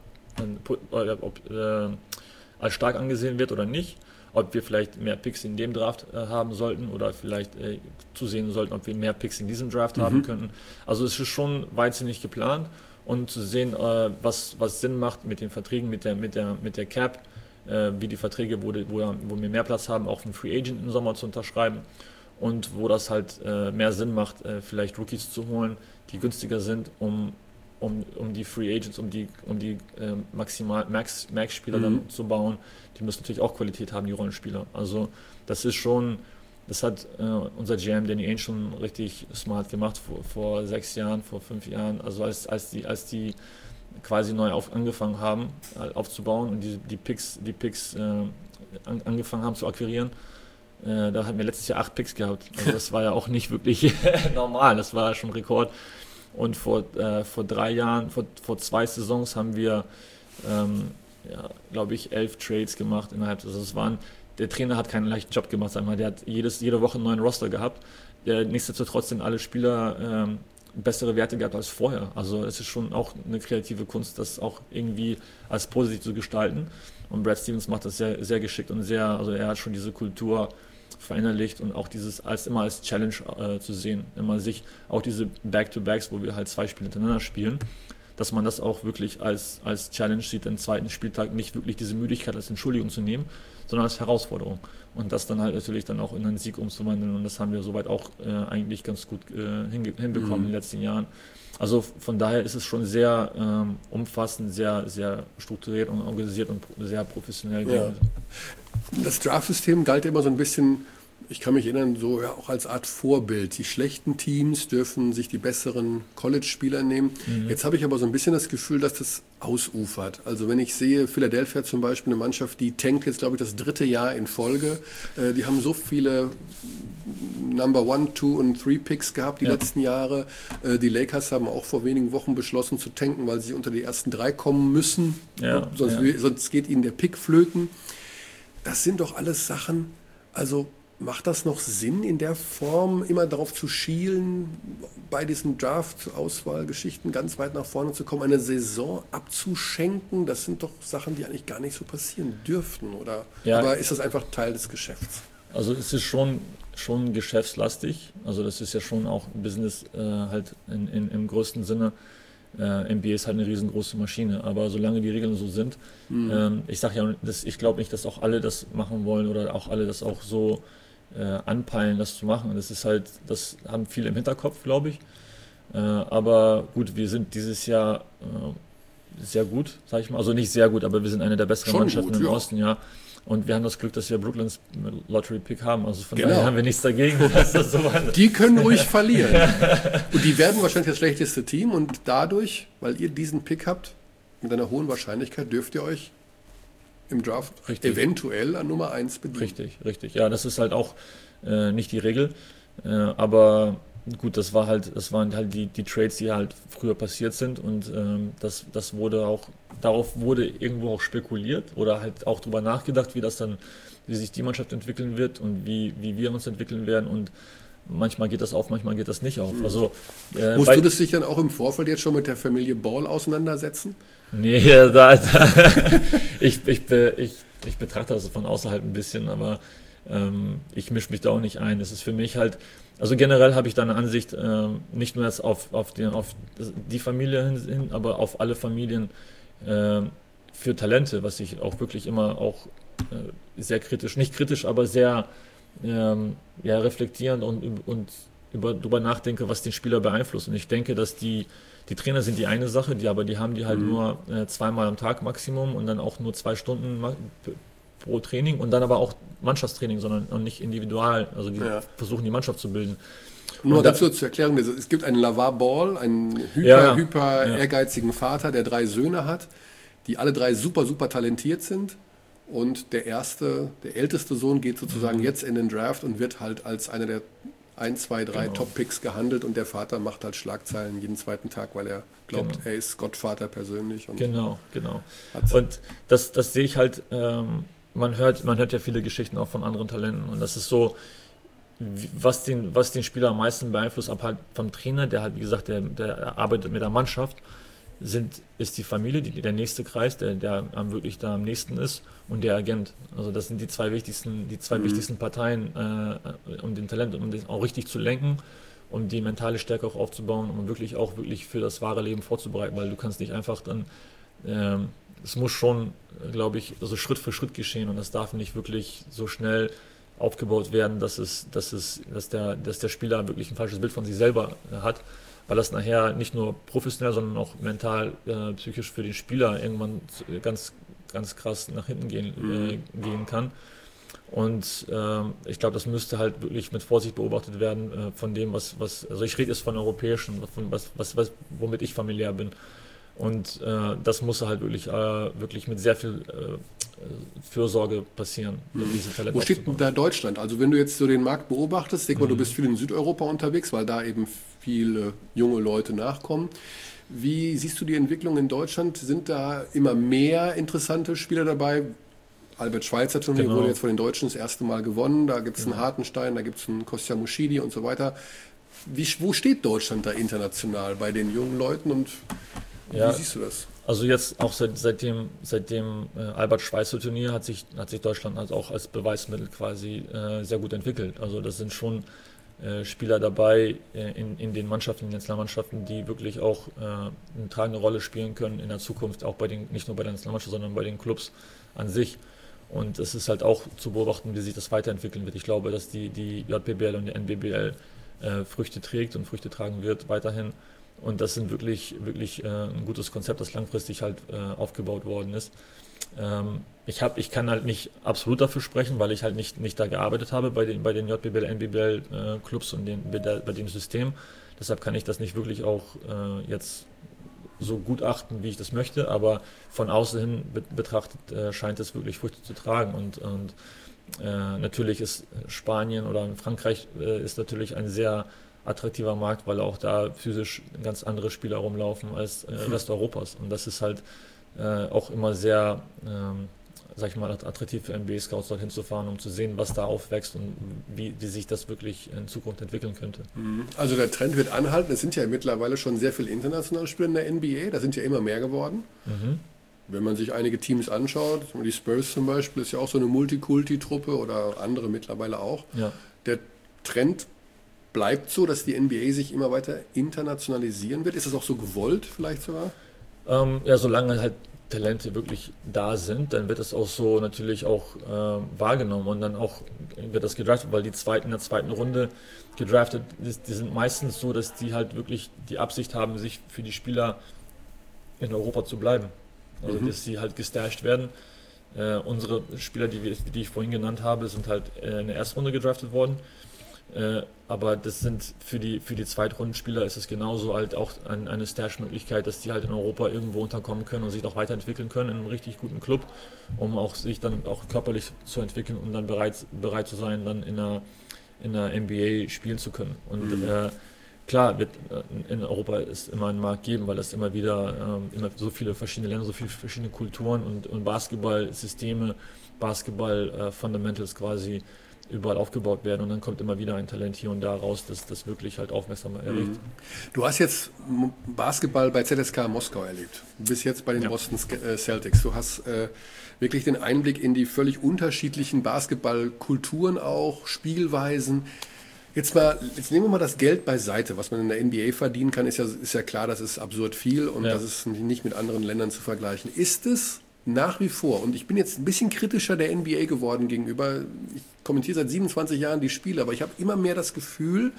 B: äh, ob, äh, als stark angesehen wird oder nicht, ob wir vielleicht mehr Picks in dem Draft äh, haben sollten oder vielleicht äh, zusehen sollten, ob wir mehr Picks in diesem Draft mhm. haben könnten. Also es ist schon weitsichtig geplant und zu sehen, äh, was, was Sinn macht mit den Verträgen, mit der, mit der, mit der Cap, wie die Verträge, wo, wo, wo wir mehr Platz haben, auch einen Free Agent im Sommer zu unterschreiben und wo das halt äh, mehr Sinn macht, äh, vielleicht Rookies zu holen, die günstiger sind, um, um, um die Free Agents, um die, um die äh, maximal Max, Max-Spieler mhm. dann zu bauen. Die müssen natürlich auch Qualität haben, die Rollenspieler. Also das ist schon, das hat äh, unser G M Danny Ainge schon richtig smart gemacht vor, vor sechs Jahren, vor fünf Jahren, also als, als die, als die quasi neu auf, angefangen haben, aufzubauen und die, die Picks, die Picks äh, an, angefangen haben zu akquirieren. Äh, da hatten wir letztes Jahr acht Picks gehabt. Also das war ja auch nicht wirklich normal, das war schon Rekord. Und vor, äh, vor drei Jahren, vor, vor zwei Saisons haben wir, ähm, ja, glaube ich, elf Trades gemacht innerhalb. Also es waren, der Trainer hat keinen leichten Job gemacht, sag mal. Der hat jedes, jede Woche einen neuen Roster gehabt. Der, nichtsdestotrotz sind alle Spieler ähm, bessere Werte gehabt als vorher. Also es ist schon auch eine kreative Kunst, das auch irgendwie als positiv zu gestalten. Und Brad Stevens macht das sehr, sehr geschickt und sehr, also er hat schon diese Kultur verinnerlicht und auch dieses als immer als Challenge äh, zu sehen. Immer sich, auch diese Back-to-Backs, wo wir halt zwei Spiele hintereinander spielen, dass man das auch wirklich als, als Challenge sieht, den zweiten Spieltag nicht wirklich diese Müdigkeit als Entschuldigung zu nehmen, sondern als Herausforderung. Und das dann halt natürlich dann auch in einen Sieg umzuwandeln. Und das haben wir soweit auch äh, eigentlich ganz gut äh, hinge- hinbekommen mhm. in den letzten Jahren. Also von daher ist es schon sehr ähm, umfassend, sehr, sehr strukturiert und organisiert und sehr professionell.
A: Ja. Das Draft-System galt immer so ein bisschen, ich kann mich erinnern, so ja, auch als Art Vorbild. Die schlechten Teams dürfen sich die besseren College-Spieler nehmen. Mhm. Jetzt habe ich aber so ein bisschen das Gefühl, dass das ausufert. Also wenn ich sehe, Philadelphia zum Beispiel, eine Mannschaft, die tankt jetzt, glaube ich, das dritte Jahr in Folge. Äh, die haben so viele Number One, Two und Three Picks gehabt die ja. letzten Jahre. Äh, die Lakers haben auch vor wenigen Wochen beschlossen zu tanken, weil sie unter die ersten drei kommen müssen.
B: Ja.
A: Sonst,
B: ja.
A: sonst geht ihnen der Pick flöten. Das sind doch alles Sachen, also macht das noch Sinn, in der Form immer darauf zu schielen, bei diesen Draft-Auswahlgeschichten ganz weit nach vorne zu kommen, eine Saison abzuschenken? Das sind doch Sachen, die eigentlich gar nicht so passieren dürften, oder?
B: Ja.
A: Aber ist das einfach Teil des Geschäfts?
B: Also es ist schon, schon geschäftslastig. Also das ist ja schon auch ein Business äh, halt in, in, im größten Sinne. Äh, N B A ist halt eine riesengroße Maschine, aber solange die Regeln so sind, mhm. ähm, ich sage ja, das, ich glaube nicht, dass auch alle das machen wollen oder auch alle das auch so äh, anpeilen, das zu machen. Das ist halt, das haben viele im Hinterkopf, glaube ich. Äh, aber gut, wir sind dieses Jahr, äh, sehr gut, sag ich mal. Also nicht sehr gut, aber wir sind eine der besseren
A: Schon
B: Mannschaften
A: gut,
B: im
A: ja.
B: Osten, ja. Und wir haben das Glück, dass wir Brooklyns Lottery-Pick haben. Also von
A: Genau.
B: daher haben wir nichts dagegen. Dass das so war.
A: Die können ruhig verlieren. Und die werden wahrscheinlich das schlechteste Team und dadurch, weil ihr diesen Pick habt, mit einer hohen Wahrscheinlichkeit dürft ihr euch im Draft
B: Richtig.
A: eventuell an Nummer eins bedienen.
B: Richtig, richtig. Ja, das ist halt auch äh, nicht die Regel. Äh, aber gut, das war halt, das waren halt die, die Trades, die halt früher passiert sind und ähm, das, das wurde auch, darauf wurde irgendwo auch spekuliert oder halt auch drüber nachgedacht, wie das dann, wie sich die Mannschaft entwickeln wird und wie, wie wir uns entwickeln werden und manchmal geht das auf, manchmal geht das nicht auf. Also, äh,
A: Musst
B: bei,
A: du das dich dann auch im Vorfeld jetzt schon mit der Familie Ball auseinandersetzen?
B: Nee, da, da ich, ich, be, ich, ich betrachte das von außerhalb ein bisschen, aber ähm, ich mische mich da auch nicht ein. Das ist für mich halt, also generell habe ich da eine Ansicht, ähm, nicht nur jetzt auf, auf, die, auf die Familie hin, aber auf alle Familien äh, für Talente, was ich auch wirklich immer auch äh, sehr kritisch, nicht kritisch, aber sehr ähm, ja, reflektierend und, und über, darüber nachdenke, was den Spieler beeinflusst. Und ich denke, dass die Die Trainer sind die eine Sache, die aber die haben die halt mhm. nur äh, zweimal am Tag Maximum und dann auch nur zwei Stunden pro Training und dann aber auch Mannschaftstraining, sondern und nicht individual. Also die ja. versuchen die Mannschaft zu bilden.
A: Nur ganz kurz zur Erklärung, es gibt einen LaVar Ball, einen hyper,
B: ja,
A: hyper
B: ja.
A: ehrgeizigen Vater, der drei Söhne hat, die alle drei super, super talentiert sind. Und der erste, der älteste Sohn geht sozusagen mhm. jetzt in den Draft und wird halt als einer der ein, zwei, drei genau. Top-Picks gehandelt und der Vater macht halt Schlagzeilen jeden zweiten Tag, weil er glaubt, genau. er ist Gottvater persönlich. Und
B: genau, genau. Und das, das sehe ich halt, ähm, man hört, man hört ja viele Geschichten auch von anderen Talenten und das ist so, was den, was den Spieler am meisten beeinflusst, ab halt vom Trainer, der halt, wie gesagt, der, der arbeitet mit der Mannschaft, sind, ist die Familie, die, der nächste Kreis, der, der am wirklich da am nächsten ist und der Agent. Also das sind die zwei wichtigsten, die zwei mhm. wichtigsten Parteien, äh, um den Talent, um den auch richtig zu lenken, um die mentale Stärke auch aufzubauen, um wirklich auch wirklich für das wahre Leben vorzubereiten, weil du kannst nicht einfach dann, ähm, es muss schon, glaube ich, also Schritt für Schritt geschehen und das darf nicht wirklich so schnell aufgebaut werden, dass es, dass es, dass der, dass der Spieler wirklich ein falsches Bild von sich selber äh, hat, weil das nachher nicht nur professionell, sondern auch mental, äh, psychisch für den Spieler irgendwann ganz, ganz krass nach hinten gehen, äh, gehen kann. Und äh, ich glaube, das müsste halt wirklich mit Vorsicht beobachtet werden äh, von dem, was, was, also ich rede jetzt von europäischen, von was, was, was, womit ich familiär bin. Und äh, das muss halt wirklich, äh, wirklich mit sehr viel äh, Fürsorge passieren.
A: Mhm. Diese Wo steht denn da Deutschland? Also wenn du jetzt so den Markt beobachtest, denk mal, mhm. du bist viel in Südeuropa unterwegs, weil da eben viele junge Leute nachkommen. Wie siehst du die Entwicklung in Deutschland? Sind da immer mehr interessante Spieler dabei? Albert Schweitzer Turnier genau. wurde jetzt von den Deutschen das erste Mal gewonnen. Da gibt es einen ja. Hartenstein, da gibt es einen Kostja Muschidi und so weiter. Wie, wo steht Deutschland da international bei den jungen Leuten und
B: ja,
A: wie siehst du das?
B: Also jetzt auch seit, seitdem, seitdem äh, Albert Schweitzer Turnier hat sich, hat sich Deutschland halt auch als Beweismittel quasi äh, sehr gut entwickelt. Also das sind schon äh, Spieler dabei äh, in, in den Mannschaften, in den Nationalmannschaften, die wirklich auch äh, eine tragende Rolle spielen können in der Zukunft, auch bei den, nicht nur bei der Nationalmannschaft, sondern bei den Clubs an sich. Und es ist halt auch zu beobachten, wie sich das weiterentwickeln wird. Ich glaube, dass die, die J B B L und die N B B L äh, Früchte trägt und Früchte tragen wird weiterhin. Und das sind wirklich, wirklich äh, ein gutes Konzept, das langfristig halt äh, aufgebaut worden ist. Ähm, ich, hab, ich kann halt nicht absolut dafür sprechen, weil ich halt nicht, nicht da gearbeitet habe bei den, bei den J B B L, N B B L äh, Clubs und den, bei dem System. Deshalb kann ich das nicht wirklich auch äh, jetzt so gutachten, wie ich das möchte, aber von außen hin be- betrachtet äh, scheint es wirklich Früchte zu tragen. Und, und äh, natürlich ist Spanien oder Frankreich äh, ist natürlich ein sehr attraktiver Markt, weil auch da physisch ganz andere Spieler rumlaufen als äh, Rest Europas. Und das ist halt äh, auch immer sehr, ähm, sag ich mal, attraktiv für N B A-Scouts dorthin zu fahren, um zu sehen, was da aufwächst und wie, wie sich das wirklich in Zukunft entwickeln könnte.
A: Also der Trend wird anhalten. Es sind ja mittlerweile schon sehr viele internationale Spieler in der N B A. Da sind ja immer mehr geworden. Mhm. Wenn man sich einige Teams anschaut, die Spurs zum Beispiel ist ja auch so eine Multikulti-Truppe oder andere mittlerweile auch. Ja. Der Trend bleibt so, dass die N B A sich immer weiter internationalisieren wird? Ist das auch so gewollt vielleicht sogar?
B: Ähm, ja, solange halt Talente wirklich da sind, dann wird es auch so natürlich auch äh, wahrgenommen und dann auch wird das gedraftet, weil die zweiten in der zweiten Runde gedraftet, die, die sind meistens so, dass die halt wirklich die Absicht haben, sich für die Spieler in Europa zu bleiben. Also
A: Mhm.
B: dass sie halt gestasht werden. Äh, unsere Spieler, die, wir, die ich vorhin genannt habe, sind halt äh, in der ersten Runde gedraftet worden. Äh, aber das sind für die, für die Zweitrundenspieler ist es genauso halt auch ein, eine Stash-Möglichkeit, dass die halt in Europa irgendwo unterkommen können und sich auch weiterentwickeln können in einem richtig guten Club, um auch sich dann auch körperlich zu entwickeln und dann bereit, bereit zu sein, dann in einer, in einer N B A spielen zu können. Und
A: Mhm.
B: äh, klar wird äh, in Europa es immer einen Markt geben, weil es immer wieder ähm, immer so viele verschiedene Länder, so viele verschiedene Kulturen und, und Basketballsysteme, Basketball-Fundamentals quasi überall aufgebaut werden und dann kommt immer wieder ein Talent hier und da raus, das das wirklich halt Aufmerksamkeit erregt.
A: Du hast jetzt M- Basketball bei Z S K Moskau erlebt. Du bist jetzt bei den
B: Ja.
A: Boston Ske- äh, Celtics. Du hast äh, wirklich den Einblick in die völlig unterschiedlichen Basketballkulturen auch, Spielweisen. Jetzt mal, jetzt nehmen wir mal das Geld beiseite. Was man in der N B A verdienen kann, ist ja, ist ja klar, das ist absurd viel und
B: Ja.
A: das ist nicht mit anderen Ländern zu vergleichen. Ist es nach wie vor, und ich bin jetzt ein bisschen kritischer der N B A geworden gegenüber, ich kommentiere seit siebenundzwanzig Jahren die Spiele, aber ich habe immer mehr das Gefühl,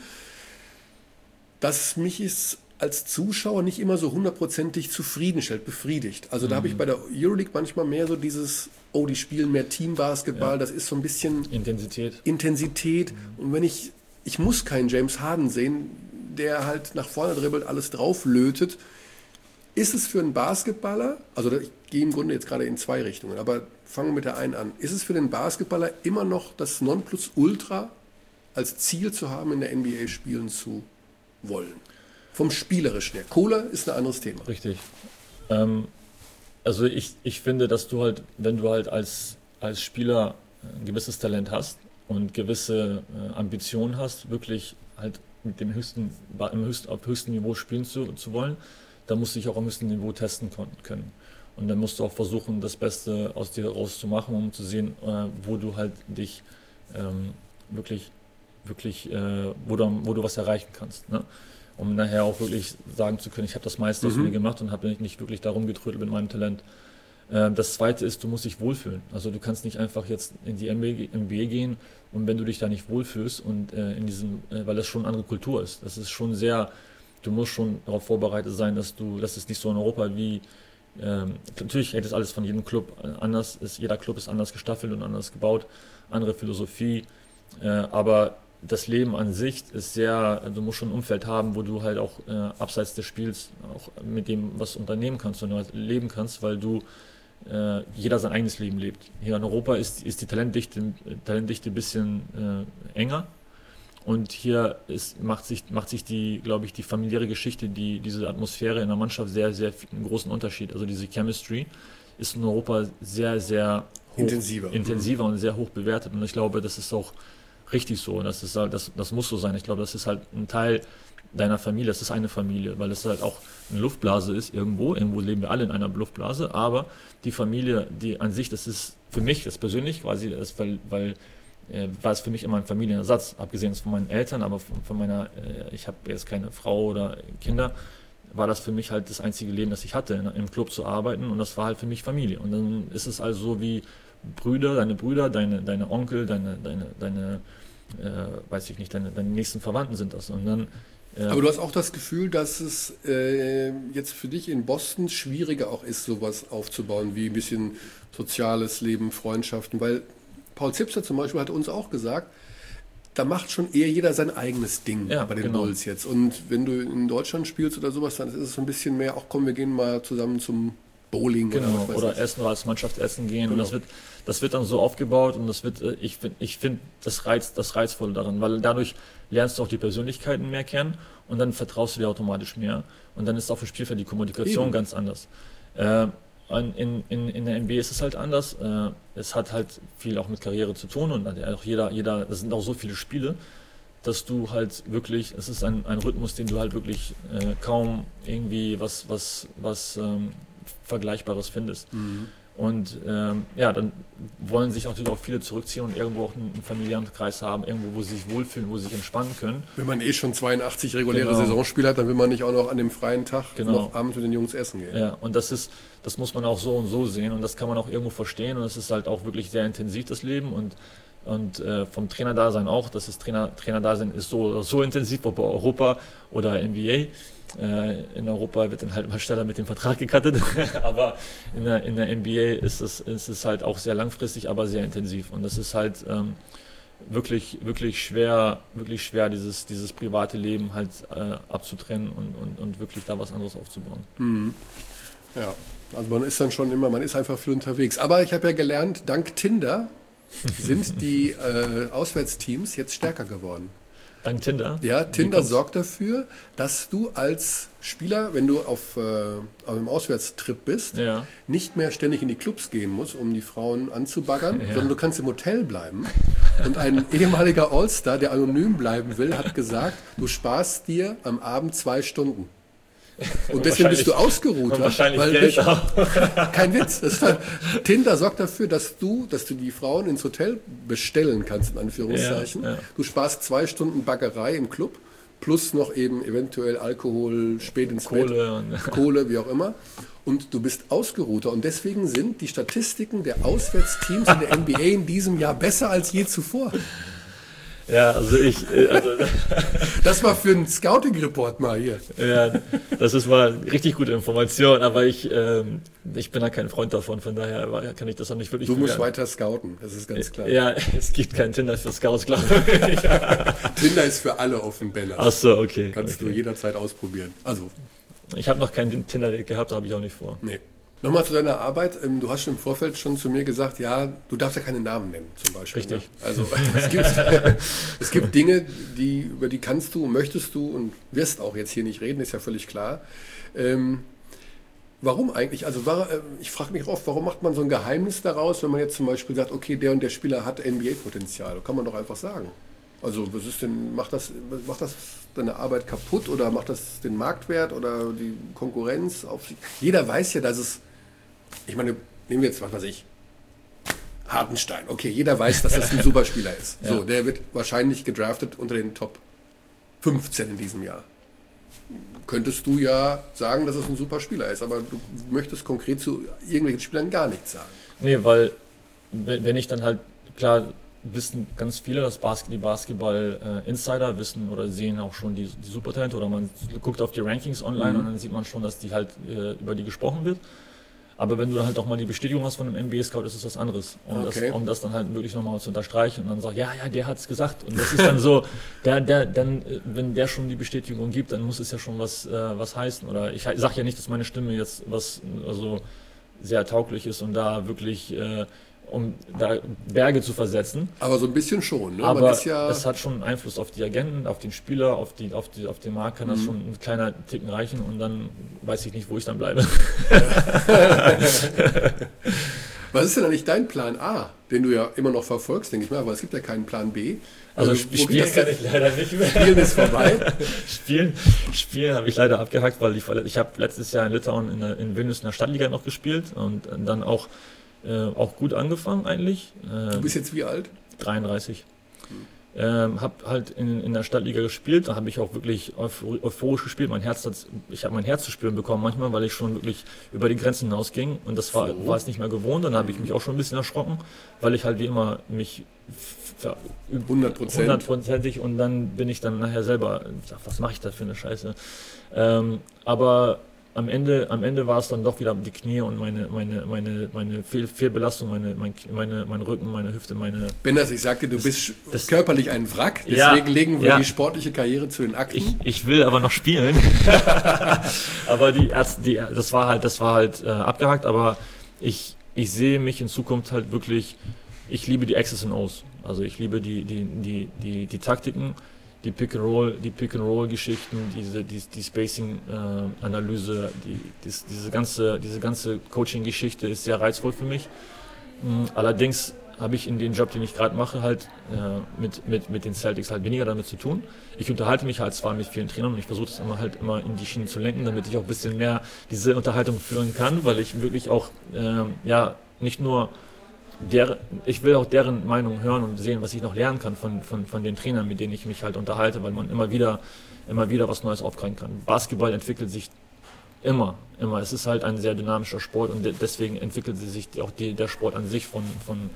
A: dass mich es als Zuschauer nicht immer so hundertprozentig zufriedenstellt, befriedigt. Also da habe ich bei der Euroleague manchmal mehr so dieses, oh, die spielen mehr Teambasketball,
B: Ja.
A: das ist so ein bisschen
B: Intensität.
A: Intensität. Und wenn ich, ich muss keinen James Harden sehen, der halt nach vorne dribbelt, alles drauflötet. Ist es für einen Basketballer, also ich gehe im Grunde jetzt gerade in zwei Richtungen, aber fangen wir mit der einen an. Ist es für den Basketballer immer noch das Nonplusultra als Ziel zu haben, in der N B A spielen zu wollen? Vom Spielerischen her. Kohle ist ein anderes Thema.
B: Richtig. Ähm, also ich, ich finde, dass du halt, wenn du halt als, als Spieler ein gewisses Talent hast und gewisse äh, Ambitionen hast, wirklich halt mit dem höchsten, im höchsten, auf höchstem Niveau spielen zu, zu wollen, dann musst du dich auch am höchsten Niveau testen kon- können. Und dann musst du auch versuchen, das Beste aus dir rauszumachen, um zu sehen, äh, wo du halt dich ähm, wirklich, wirklich, äh, wo, du, wo du was erreichen kannst. Ne? Um nachher auch wirklich sagen zu können, ich habe das meiste aus
A: Mhm.
B: mir gemacht und habe nicht, nicht wirklich darum getrödelt mit meinem Talent. Ähm, das zweite ist, du musst dich wohlfühlen. Also du kannst nicht einfach jetzt in die N B A, N B A gehen und wenn du dich da nicht wohlfühlst und äh, in diesem, äh, weil das schon eine andere Kultur ist. Das ist schon sehr, du musst schon darauf vorbereitet sein, dass du, dass es nicht so in Europa wie, ähm, natürlich hängt das alles von jedem Club anders, ist, jeder Club ist anders gestaffelt und anders gebaut, andere Philosophie, äh, aber das Leben an sich ist sehr, du musst schon ein Umfeld haben, wo du halt auch äh, abseits des Spiels auch mit dem was unternehmen kannst und halt leben kannst, weil du äh, jeder sein eigenes Leben lebt. Hier in Europa ist, ist die Talentdichte, Talentdichte ein bisschen äh, enger und hier ist, macht sich, macht sich die, glaube ich, die familiäre Geschichte, die, diese Atmosphäre in der Mannschaft sehr, sehr viel, einen großen Unterschied. Also diese Chemistry ist in Europa sehr, sehr hoch,
A: Intensiver.
B: intensiver und sehr hoch bewertet und ich glaube, das ist auch richtig so. Das ist halt, das, das muss so sein. Ich glaube, das ist halt ein Teil deiner Familie. Das ist eine Familie, weil es halt auch eine Luftblase ist irgendwo. Irgendwo leben wir alle in einer Luftblase, aber die Familie, die an sich, das ist für mich, das persönlich quasi, das, weil, weil äh, war es für mich immer ein Familienersatz, abgesehen von meinen Eltern, aber von, von meiner, äh, ich habe jetzt keine Frau oder Kinder, war das für mich halt das einzige Leben, das ich hatte, in, im Club zu arbeiten und das war halt für mich Familie. Und dann ist es also so wie Brüder, deine Brüder, deine, deine Onkel, deine, deine, deine äh, weiß ich nicht, deine, deine nächsten Verwandten sind das. Und dann, äh,
A: Aber du hast auch das Gefühl, dass es äh, jetzt für dich in Boston schwieriger auch ist, sowas aufzubauen, wie ein bisschen soziales Leben, Freundschaften, weil Paul Zipser zum Beispiel hat uns auch gesagt, da macht schon eher jeder sein eigenes Ding
B: Ja,
A: bei den
B: genau.
A: Bulls jetzt. Und wenn du in Deutschland spielst oder sowas, dann ist es so ein bisschen mehr, auch komm, wir gehen mal zusammen zum Bowling
B: genau,
A: was weiß
B: oder
A: ich.
B: essen oder als Mannschaft essen gehen.
A: Genau.
B: Und das wird, das wird dann so aufgebaut und das wird, äh, ich finde, ich finde das Reiz, das Reizvolle daran, weil dadurch lernst du auch die Persönlichkeiten mehr kennen und dann vertraust du dir automatisch mehr. Und dann ist auf dem Spielfeld die Kommunikation
A: Eben.
B: ganz anders. Äh, in, in, in der N B A ist es halt anders. Äh, es hat halt viel auch mit Karriere zu tun und auch jeder, jeder, das sind auch so viele Spiele, dass du halt wirklich, es ist ein, ein Rhythmus, den du halt wirklich äh, kaum irgendwie was, was, was ähm, Vergleichbares findest.
A: Mhm.
B: Und ähm, ja, dann wollen sich natürlich auch viele zurückziehen und irgendwo auch einen, einen familiären Kreis haben, irgendwo, wo sie sich wohlfühlen, wo sie sich entspannen können.
A: Wenn man eh schon zweiundachtzig reguläre
B: Genau.
A: Saisonspiele hat, dann will man nicht auch noch an dem freien Tag
B: Genau.
A: noch abends mit den Jungs essen gehen.
B: Ja, und das ist, das muss man auch so und so sehen und das kann man auch irgendwo verstehen und es ist halt auch wirklich sehr intensiv, das Leben und und äh, vom Trainerdasein auch. Das ist Trainer, Trainerdasein ist so, so intensiv, ob bei Europa oder N B A. Äh, in Europa wird dann halt mal schneller mit dem Vertrag gecuttet, aber in der, in der N B A ist es, ist es halt auch sehr langfristig, aber sehr intensiv. Und das ist halt ähm, wirklich, wirklich schwer, wirklich schwer, dieses, dieses private Leben halt äh, abzutrennen und, und, und wirklich da was anderes aufzubauen.
A: Mhm. Ja, also man ist dann schon immer, man ist einfach viel unterwegs. Aber ich habe ja gelernt, dank Tinder sind die äh, Auswärtsteams jetzt stärker geworden.
B: Dank Tinder?
A: Ja, Tinder sorgt dafür, dass du als Spieler, wenn du auf, äh, auf einem Auswärtstrip bist,
B: ja.
A: nicht mehr ständig in die Clubs gehen musst, um die Frauen anzubaggern, ja. sondern du kannst im Hotel bleiben. Und ein ehemaliger All-Star, der anonym bleiben will, hat gesagt, du sparst dir am Abend zwei Stunden. Und deswegen bist du ausgeruht.
B: Wahrscheinlich weil Geld auch.
A: Kein Witz. Das war, Tinder sorgt dafür, dass du, dass du die Frauen ins Hotel bestellen kannst, in Anführungszeichen. Ja, ja. Du sparst zwei Stunden Baggerei im Club, plus noch eben eventuell Alkohol, spät ins
B: Kohle
A: Bett,
B: und
A: Kohle, wie auch immer. Und du bist ausgeruhter. Und deswegen sind die Statistiken der Auswärtsteams in der N B A in diesem Jahr besser als je zuvor.
B: Ja, also ich... Also
A: das war für einen Scouting-Report mal hier.
B: Ja, das ist mal richtig gute Information, aber ich, ähm, ich bin da kein Freund davon, von daher kann ich das auch nicht wirklich...
A: Du musst weiter scouten, das ist ganz klar.
B: Ja, es gibt kein Tinder für Scouts, glaube ich.
A: Tinder ist für alle offen, Bella.
B: Ach so, okay.
A: Kannst
B: okay.
A: du jederzeit ausprobieren. Also.
B: Ich habe noch kein Tinder gehabt, habe ich auch nicht vor.
A: Nee. Nochmal zu deiner Arbeit. Du hast schon im Vorfeld schon zu mir gesagt, ja, du darfst ja keine Namen nennen, zum Beispiel.
B: Richtig.
A: Ne? Also es gibt, es gibt Dinge, die, über die kannst du, möchtest du und wirst auch jetzt hier nicht reden, ist ja völlig klar. Ähm, warum eigentlich? Also war, ich frage mich oft, warum macht man so ein Geheimnis daraus, wenn man jetzt zum Beispiel sagt, okay, der und der Spieler hat N B A-Potenzial. Kann man doch einfach sagen. Also was ist denn, macht das, macht das deine Arbeit kaputt oder macht das den Marktwert oder die Konkurrenz auf sich? Jeder weiß ja, dass es, ich meine, nehmen wir jetzt, was weiß ich, Hartenstein. Okay, jeder weiß, dass das ein Superspieler ist. Ja. So, der wird wahrscheinlich gedraftet unter den Top fünfzehn in diesem Jahr. Könntest du ja sagen, dass es ein Superspieler ist, aber du möchtest konkret zu irgendwelchen Spielern gar nichts sagen.
B: Nee, weil wenn ich dann halt, klar, wissen ganz viele, dass Basket, die Basketball-Insider äh, wissen oder sehen auch schon die, die Supertalente oder man guckt auf die Rankings online mhm. und dann sieht man schon, dass die halt äh, über die gesprochen wird. Aber wenn du dann halt auch mal die Bestätigung hast von einem N B A-Scout, ist es was anderes. Um, okay. das, um das dann halt wirklich nochmal zu unterstreichen und dann sagt, ja, ja, der hat es gesagt. Und das ist dann so, der, der, dann, wenn der schon die Bestätigung gibt, dann muss es ja schon was, äh, was heißen. Oder ich sage ja nicht, dass meine Stimme jetzt was also sehr tauglich ist und da wirklich äh, um da Berge zu versetzen.
A: Aber so ein bisschen schon, ne?
B: Aber
A: Man ist ja
B: es hat schon Einfluss auf die Agenten, auf den Spieler, auf, die, auf, die, auf den Markt kann das mhm. schon ein kleiner Ticken reichen und dann weiß ich nicht, wo ich dann bleibe.
A: Was ist denn eigentlich dein Plan A, den du ja immer noch verfolgst, denke ich mal, aber es gibt ja keinen Plan B.
B: Also, also spielen kann ich leider nicht mehr.
A: Spielen ist vorbei.
B: Spielen, Spielen habe ich leider abgehakt, weil ich, ich habe letztes Jahr in Litauen in, der, in Vilnius in der Stadtliga noch gespielt und dann auch Äh, auch gut angefangen eigentlich.
A: Äh, du bist jetzt wie alt?
B: dreiunddreißig. Hm. Ähm, hab halt in, in der Stadtliga gespielt, da habe ich auch wirklich euphorisch gespielt. Mein Herz hat, ich habe mein Herz zu spüren bekommen manchmal, weil ich schon wirklich über die Grenzen hinausging und das war, so. war es nicht mehr gewohnt. Dann habe ich mich auch schon ein bisschen erschrocken, weil ich halt wie immer mich hundertprozentig und dann bin ich dann nachher selber, was mache ich da für eine Scheiße? Ähm, aber Am Ende, am Ende war es dann doch wieder die Knie und meine, meine, meine, meine Fehl, Fehlbelastung, meine, mein, meine, mein Rücken, meine Hüfte, meine...
A: Benners, ich sagte, du das, bist das, körperlich ein Wrack, deswegen ja, legen wir ja. die sportliche Karriere zu den Akten.
B: Ich, ich will aber noch spielen. aber die Ärzte, die, das war halt, das war halt äh, abgehakt, aber ich, ich sehe mich in Zukunft halt wirklich, ich liebe die X's und O's. Also ich liebe die, die, die, die, die Taktiken, die Pick-and-Roll, die Pick-and-Roll-Geschichten, diese, die, die Spacing-Analyse, äh, die, dies, diese ganze, diese ganze Coaching-Geschichte ist sehr reizvoll für mich. Mhm. Allerdings habe ich in dem Job, den ich gerade mache, halt äh, mit, mit, mit den Celtics halt weniger damit zu tun. Ich unterhalte mich halt zwar mit vielen Trainern und ich versuche das immer halt immer in die Schiene zu lenken, damit ich auch ein bisschen mehr diese Unterhaltung führen kann, weil ich wirklich auch äh, ja nicht nur Der, ich will auch deren Meinung hören und sehen, was ich noch lernen kann von, von, von den Trainern, mit denen ich mich halt unterhalte, weil man immer wieder, immer wieder was Neues aufgreifen kann. Basketball entwickelt sich immer, immer. Es ist halt ein sehr dynamischer Sport und de- deswegen entwickelt sich auch die, der Sport an sich von, von,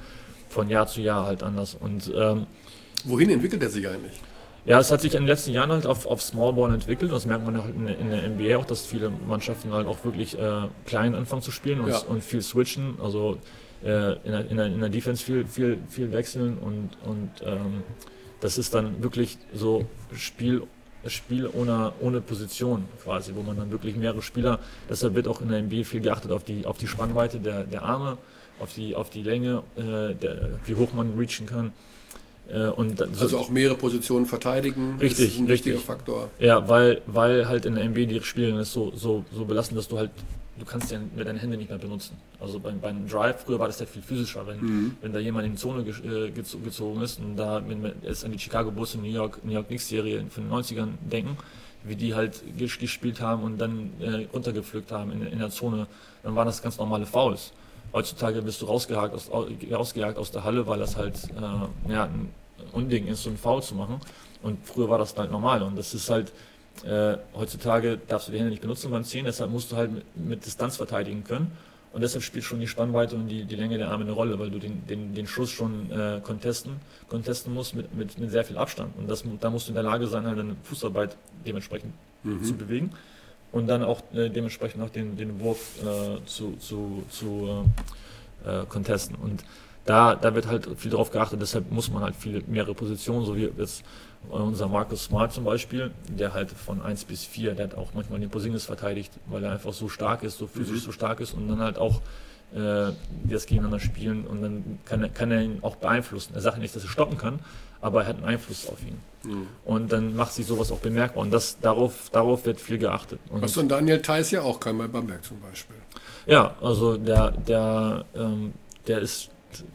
B: von Jahr zu Jahr halt anders. Und ähm,
A: wohin entwickelt er sich eigentlich?
B: ja, es hat sich in den letzten Jahren halt auf, auf Small Ball entwickelt. Das merkt man halt in, in der N B A auch, dass viele Mannschaften halt auch wirklich äh, klein anfangen zu spielen und,
A: Ja.
B: und viel switchen. Also äh, in, der, in, der, in der Defense viel, viel, viel wechseln und, und ähm, das ist dann wirklich so Spiel, Spiel ohne, ohne Position quasi, wo man dann wirklich mehrere Spieler, deshalb wird auch in der N B A viel geachtet auf die, auf die Spannweite der, der Arme, auf die, auf die Länge, äh, der, wie hoch man reachen kann. Äh, und dann,
A: Also auch mehrere Positionen verteidigen,
B: richtig,
A: ist ein wichtiger
B: richtig.
A: Faktor.
B: Ja, weil, weil halt in der N B A die Spiele ist so, so, so belastend, dass du halt, du kannst ja mit deinen Händen nicht mehr benutzen. Also beim, beim Drive, früher war das ja viel physischer, wenn, mhm. wenn da jemand in die Zone ge, äh, gezogen ist und da wenn wir jetzt an die Chicago Bulls und New York, New York Knicks Serie von den neunzigern denken, wie die halt gespielt haben und dann äh, runtergepflückt haben in, in der Zone, dann waren das ganz normale Fouls. Heutzutage bist du rausgejagt aus, rausgejagt aus der Halle, weil das halt äh, ja, ein Unding ist, so ein Foul zu machen. Und früher war das halt normal. Und das ist halt, äh, heutzutage darfst du die Hände nicht benutzen beim Ziehen, deshalb musst du halt mit, mit Distanz verteidigen können. Und deshalb spielt schon die Spannweite und die, die Länge der Arme eine Rolle, weil du den, den, den Schuss schon äh, contesten, contesten musst mit, mit, mit sehr viel Abstand. Und das, da musst du in der Lage sein, halt deine Fußarbeit dementsprechend mhm. zu bewegen. Und dann auch äh, dementsprechend auch den, den Wurf äh, zu, zu, zu äh, contesten. Und da, da wird halt viel drauf geachtet, deshalb muss man halt viele mehrere Positionen, so wie jetzt unser Marcus Smart zum Beispiel, der halt von eins bis vier, der hat auch manchmal den Porzingis verteidigt, weil er einfach so stark ist, so physisch mhm. so stark ist und dann halt auch äh, das gegeneinander spielen und dann kann er, kann er ihn auch beeinflussen. Er sagt nicht, dass er stoppen kann, aber er hat einen Einfluss auf ihn. Mhm. Und dann macht sich sowas auch bemerkbar und das, darauf, darauf wird viel geachtet. Und
A: was dann Daniel Theis ja auch kann bei Bamberg zum Beispiel.
B: Ja, also der, der, ähm, der ist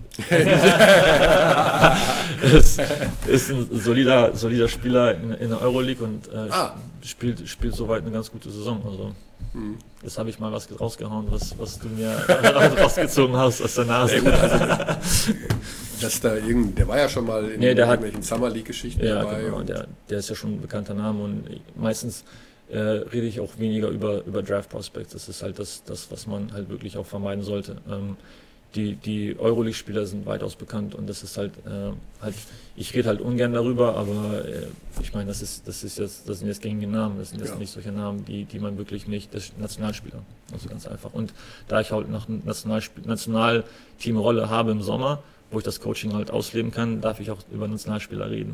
B: ist, ist ein solider, solider Spieler in, in der Euroleague und äh, ah. spielt, spielt soweit eine ganz gute Saison. Also hm. Jetzt habe ich mal was rausgehauen, was, was du mir rausgezogen hast aus der Nase. Ja, gut, also,
A: dass da irgend, der war ja schon mal in
B: nee,
A: irgendwelchen Summer League-Geschichten
B: ja,
A: dabei.
B: Genau, der, der ist ja schon ein bekannter Name und meistens äh, rede ich auch weniger über, über Draft Prospects. Das ist halt das, das, was man halt wirklich auch vermeiden sollte. Ähm, Die, die Euroleague-Spieler sind weitaus bekannt und das ist halt, äh, halt ich rede halt ungern darüber, aber äh, ich meine, das ist, das ist jetzt, das sind jetzt gängige Namen, das sind jetzt ja. nicht solche Namen, die, die man wirklich nicht, das sind Nationalspieler, also ganz einfach. Und da ich halt noch eine Nationalteamrolle habe im Sommer, wo ich das Coaching halt ausleben kann, darf ich auch über Nationalspieler reden.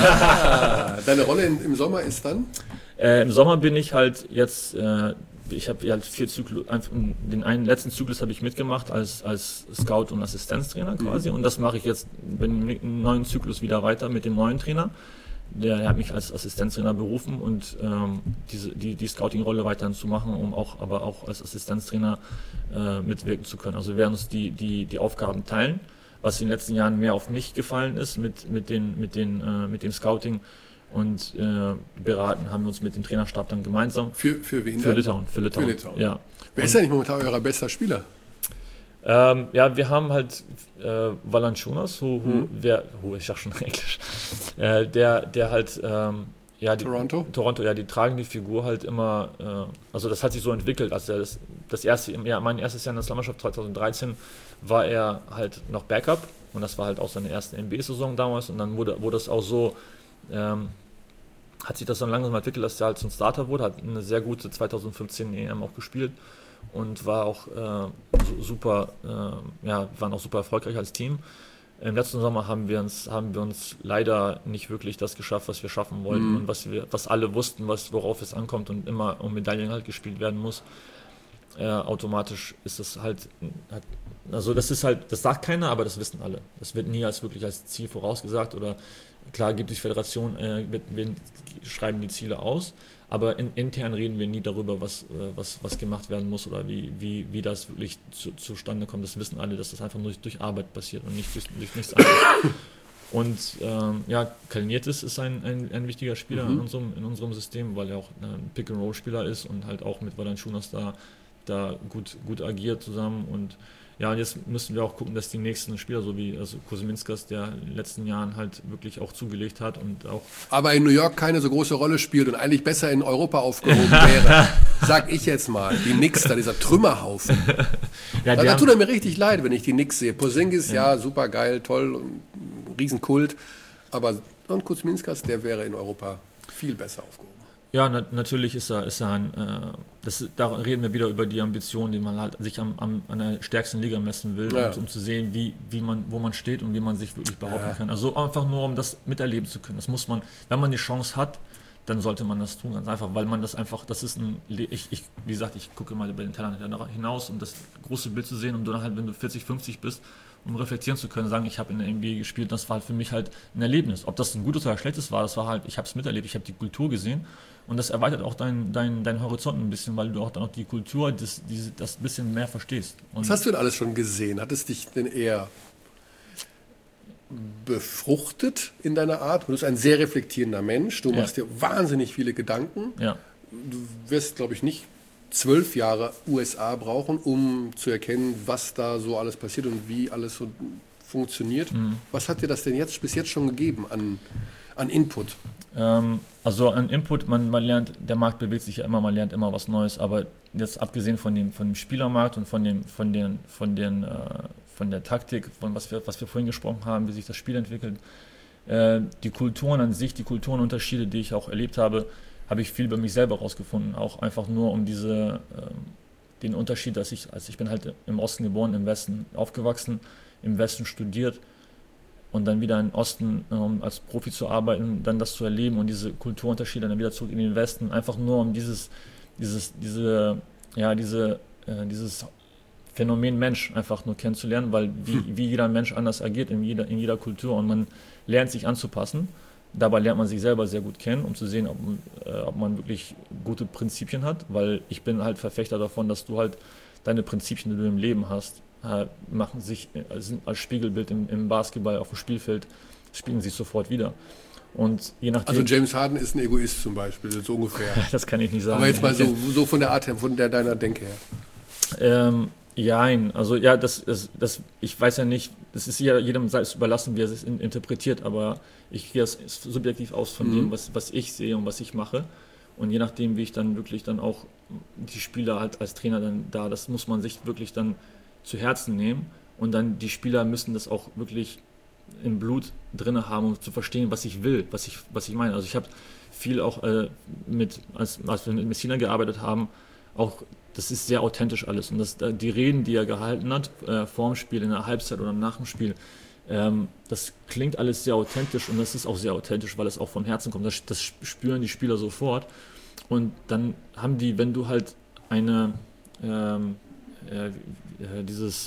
A: Ah, deine Rolle in, im Sommer ist dann?
B: Äh, Im Sommer bin ich halt jetzt, äh, ich habe ja vier Zyklus, den einen letzten Zyklus habe ich mitgemacht als, als Scout und Assistenztrainer quasi mhm. und das mache ich jetzt bin im neuen Zyklus wieder weiter mit dem neuen Trainer. Der, der hat mich als Assistenztrainer berufen und ähm, diese, die, die Scouting-Rolle weiterhin zu machen, um auch aber auch als Assistenztrainer äh, mitwirken zu können. Also wir werden uns die, die, die Aufgaben teilen, was in den letzten Jahren mehr auf mich gefallen ist mit, mit, den, mit, den, äh, mit dem Scouting. Und äh, beraten haben wir uns mit dem Trainerstab dann gemeinsam.
A: Für, für wen?
B: Für Litauen. Für Litauen,
A: für Litauen.
B: Ja.
A: Wer ist eigentlich momentan euer bester Spieler?
B: Ähm, ja, wir haben halt äh, Valanciunas, who, who, mhm. wer, who, ich sag schon Englisch, äh, der, der halt, ähm, ja, die,
A: Toronto?
B: Toronto, ja, die tragen die Figur halt immer, äh, also das hat sich so entwickelt, als er das, das erste, ja, mein erstes Jahr in der Nationalmannschaft zweitausenddreizehn war er halt noch Backup und das war halt auch seine erste N B A-Saison damals und dann wurde, wurde es auch so, ähm, hat sich das dann langsam entwickelt, dass er halt zum Starter wurde, hat eine sehr gute zweitausendfünfzehn E M auch gespielt und war auch äh, super, äh, ja, waren auch super erfolgreich als Team. Im letzten Sommer haben wir uns, haben wir uns leider nicht wirklich das geschafft, was wir schaffen wollten mhm. und was wir, was alle wussten, was, worauf es ankommt und immer um Medaillen halt gespielt werden muss. Äh, automatisch ist das halt, hat, also das ist halt, das sagt keiner, aber das wissen alle. Das wird nie als wirklich als Ziel vorausgesagt oder klar gibt die Föderation, äh, wir, wir schreiben die Ziele aus, aber in, intern reden wir nie darüber, was, äh, was, was gemacht werden muss oder wie, wie, wie das wirklich zu, zustande kommt. Das wissen alle, dass das einfach nur durch, durch Arbeit passiert und nicht durch, durch nichts anderes. Und ähm, ja, Kalnietis ist ein, ein, ein wichtiger Spieler mhm. in, unserem, in unserem System, weil er auch ein Pick-and-Roll-Spieler ist und halt auch mit Valanciunas da da gut, gut agiert zusammen und ja, und jetzt müssen wir auch gucken, dass die nächsten Spieler, so wie also Kuzminskas, der in den letzten Jahren halt wirklich auch zugelegt hat und auch...
A: Aber in New York keine so große Rolle spielt und eigentlich besser in Europa aufgehoben wäre, sag ich jetzt mal. Die Knicks da, dieser Trümmerhaufen. Ja, da tut er mir richtig leid, wenn ich die Knicks sehe. Porzingis, ja, ja super geil, toll, Riesenkult. Aber und Kuzminskas, der wäre in Europa viel besser aufgehoben.
B: Ja, na, natürlich ist er, ist er ein, äh, das, da reden wir wieder über die Ambition, die man halt sich am, am, an der stärksten Liga messen will, ja. um, um zu sehen, wie, wie man, wo man steht und wie man sich wirklich behaupten ja. kann. Also einfach nur, um das miterleben zu können. Das muss man, wenn man die Chance hat, dann sollte man das tun, ganz einfach, weil man das einfach, das ist ein, ich, ich wie gesagt, ich gucke mal über den Tellerrand hinaus, um das große Bild zu sehen, um dann halt, wenn du vierzig, fünfzig bist, um reflektieren zu können, sagen, ich habe in der N B A gespielt, das war halt für mich halt ein Erlebnis. Ob das ein gutes oder schlechtes war, das war halt, ich habe es miterlebt, ich habe die Kultur gesehen und das erweitert auch deinen dein, dein Horizont ein bisschen, weil du auch dann auch die Kultur, das, diese, das ein bisschen mehr verstehst. Und
A: was hast du denn alles schon gesehen? Hat es dich denn eher befruchtet in deiner Art? Du bist ein sehr reflektierender Mensch, du machst ja. dir wahnsinnig viele Gedanken.
B: Ja.
A: Du wirst, glaube ich, nicht zwölf Jahre U S A brauchen, um zu erkennen, was da so alles passiert und wie alles so funktioniert. Mhm. Was hat dir das denn jetzt bis jetzt schon gegeben an, an Input?
B: Ähm, also an Input, man, man lernt, der Markt bewegt sich ja immer, man lernt immer was Neues, aber jetzt abgesehen von dem, von dem Spielermarkt und von, dem, von, den, von, den, äh, von der Taktik, von was wir, was wir vorhin gesprochen haben, wie sich das Spiel entwickelt, äh, die Kulturen an sich, die Kulturenunterschiede, die ich auch erlebt habe, habe ich viel über mich selber rausgefunden, auch einfach nur um diese, ähm, den Unterschied, dass ich, also ich bin halt im Osten geboren, im Westen aufgewachsen, im Westen studiert und dann wieder im Osten um als Profi zu arbeiten, dann das zu erleben und diese Kulturunterschiede dann wieder zurück in den Westen, einfach nur um dieses, dieses, diese, ja, diese, äh, dieses Phänomen Mensch einfach nur kennenzulernen, weil wie, wie jeder Mensch anders agiert in jeder, in jeder Kultur und man lernt sich anzupassen. Dabei lernt man sich selber sehr gut kennen, um zu sehen, ob, äh, ob man wirklich gute Prinzipien hat, weil ich bin halt Verfechter davon, dass du halt deine Prinzipien, die du im Leben hast, äh, machen sich als, als Spiegelbild im, im Basketball auf dem Spielfeld, spiegeln sich sofort wieder. Und je nachdem,
A: also James Harden ist ein Egoist zum Beispiel, so ungefähr.
B: Das kann ich nicht sagen.
A: Aber jetzt mal so, so von der Art her, von der deiner Denke her.
B: Ähm, Jein, also ja, das, das, das, ich weiß ja nicht, das ist ja jedem selbst überlassen, wie er es interpretiert, aber ich gehe das subjektiv aus von mhm. dem, was, was ich sehe und was ich mache. Und je nachdem, wie ich dann wirklich dann auch die Spieler halt als Trainer dann da, das muss man sich wirklich dann zu Herzen nehmen und dann die Spieler müssen das auch wirklich im Blut drin haben, um zu verstehen, was ich will, was ich, was ich meine. Also ich habe viel auch äh, mit, als, als wir mit Messina gearbeitet haben, auch das ist sehr authentisch alles. Und das, die Reden, die er gehalten hat, äh, vor dem Spiel, in der Halbzeit oder nach dem Spiel, ähm, das klingt alles sehr authentisch und das ist auch sehr authentisch, weil es auch von Herzen kommt. Das, das spüren die Spieler sofort. Und dann haben die, wenn du halt eine, ähm, äh, dieses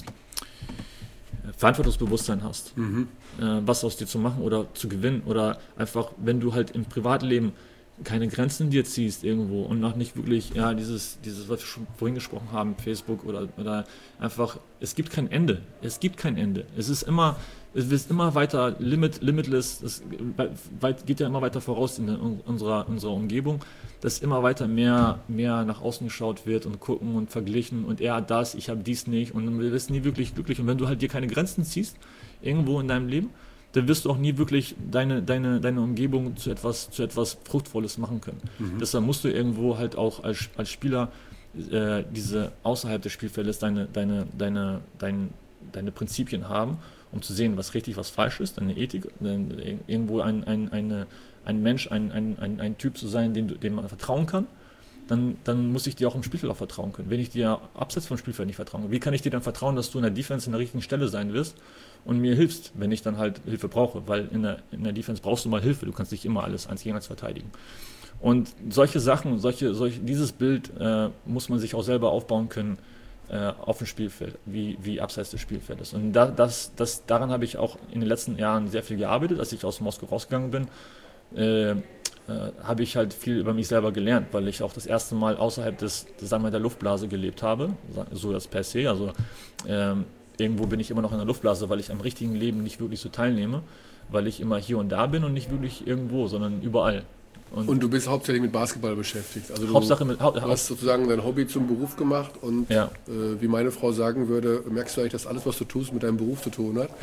B: Verantwortungsbewusstsein hast, mhm. äh, was aus dir zu machen oder zu gewinnen oder einfach, wenn du halt im Privatleben keine Grenzen dir ziehst irgendwo und noch nicht wirklich, ja, dieses, dieses, was wir schon vorhin gesprochen haben, Facebook oder, oder einfach, es gibt kein Ende, es gibt kein Ende, es ist immer, es wird immer weiter, limit, limitless, es weit, geht ja immer weiter voraus in unserer, unserer Umgebung, dass immer weiter mehr, mehr nach außen geschaut wird und gucken und verglichen und er hat das, ich habe dies nicht und du wirst nie wirklich glücklich und wenn du halt dir keine Grenzen ziehst, irgendwo in deinem Leben, dann wirst du auch nie wirklich deine, deine, deine Umgebung zu etwas, zu etwas Fruchtvolles machen können. Mhm. Deshalb musst du irgendwo halt auch als, als Spieler äh, diese außerhalb des Spielfeldes deine, deine, deine, deine, deine Prinzipien haben, um zu sehen, was richtig, was falsch ist, deine Ethik, irgendwo ein, ein, eine, ein Mensch, ein, ein, ein, ein Typ zu sein, dem, dem man vertrauen kann. Dann, dann muss ich dir auch im Spielfeld auch vertrauen können. Wenn ich dir abseits vom Spielfeld nicht vertrauen kann, wie kann ich dir dann vertrauen, dass du in der Defense in der richtigen Stelle sein wirst und mir hilfst, wenn ich dann halt Hilfe brauche? Weil in der, in der Defense brauchst du mal Hilfe, du kannst nicht immer alles eins gegen eins verteidigen. Und solche Sachen, solche, solche, dieses Bild äh, muss man sich auch selber aufbauen können äh, auf dem Spielfeld, wie, wie abseits des Spielfeldes. Und da, das, das, daran habe ich auch in den letzten Jahren sehr viel gearbeitet, als ich aus Moskau rausgegangen bin. Äh, Äh, habe ich halt viel über mich selber gelernt, weil ich auch das erste Mal außerhalb des, des sagen wir, der Luftblase gelebt habe, so das per se, also ähm, irgendwo bin ich immer noch in der Luftblase, weil ich am richtigen Leben nicht wirklich so teilnehme, weil ich immer hier und da bin und nicht wirklich irgendwo, sondern überall.
A: Und, und du bist hauptsächlich mit Basketball beschäftigt. Also du,
B: Hauptsache mit, hau-
A: du hast sozusagen dein Hobby zum Beruf gemacht und
B: Ja.
A: äh, wie meine Frau sagen würde, merkst du eigentlich, dass alles, was du tust, mit deinem Beruf zu tun hat?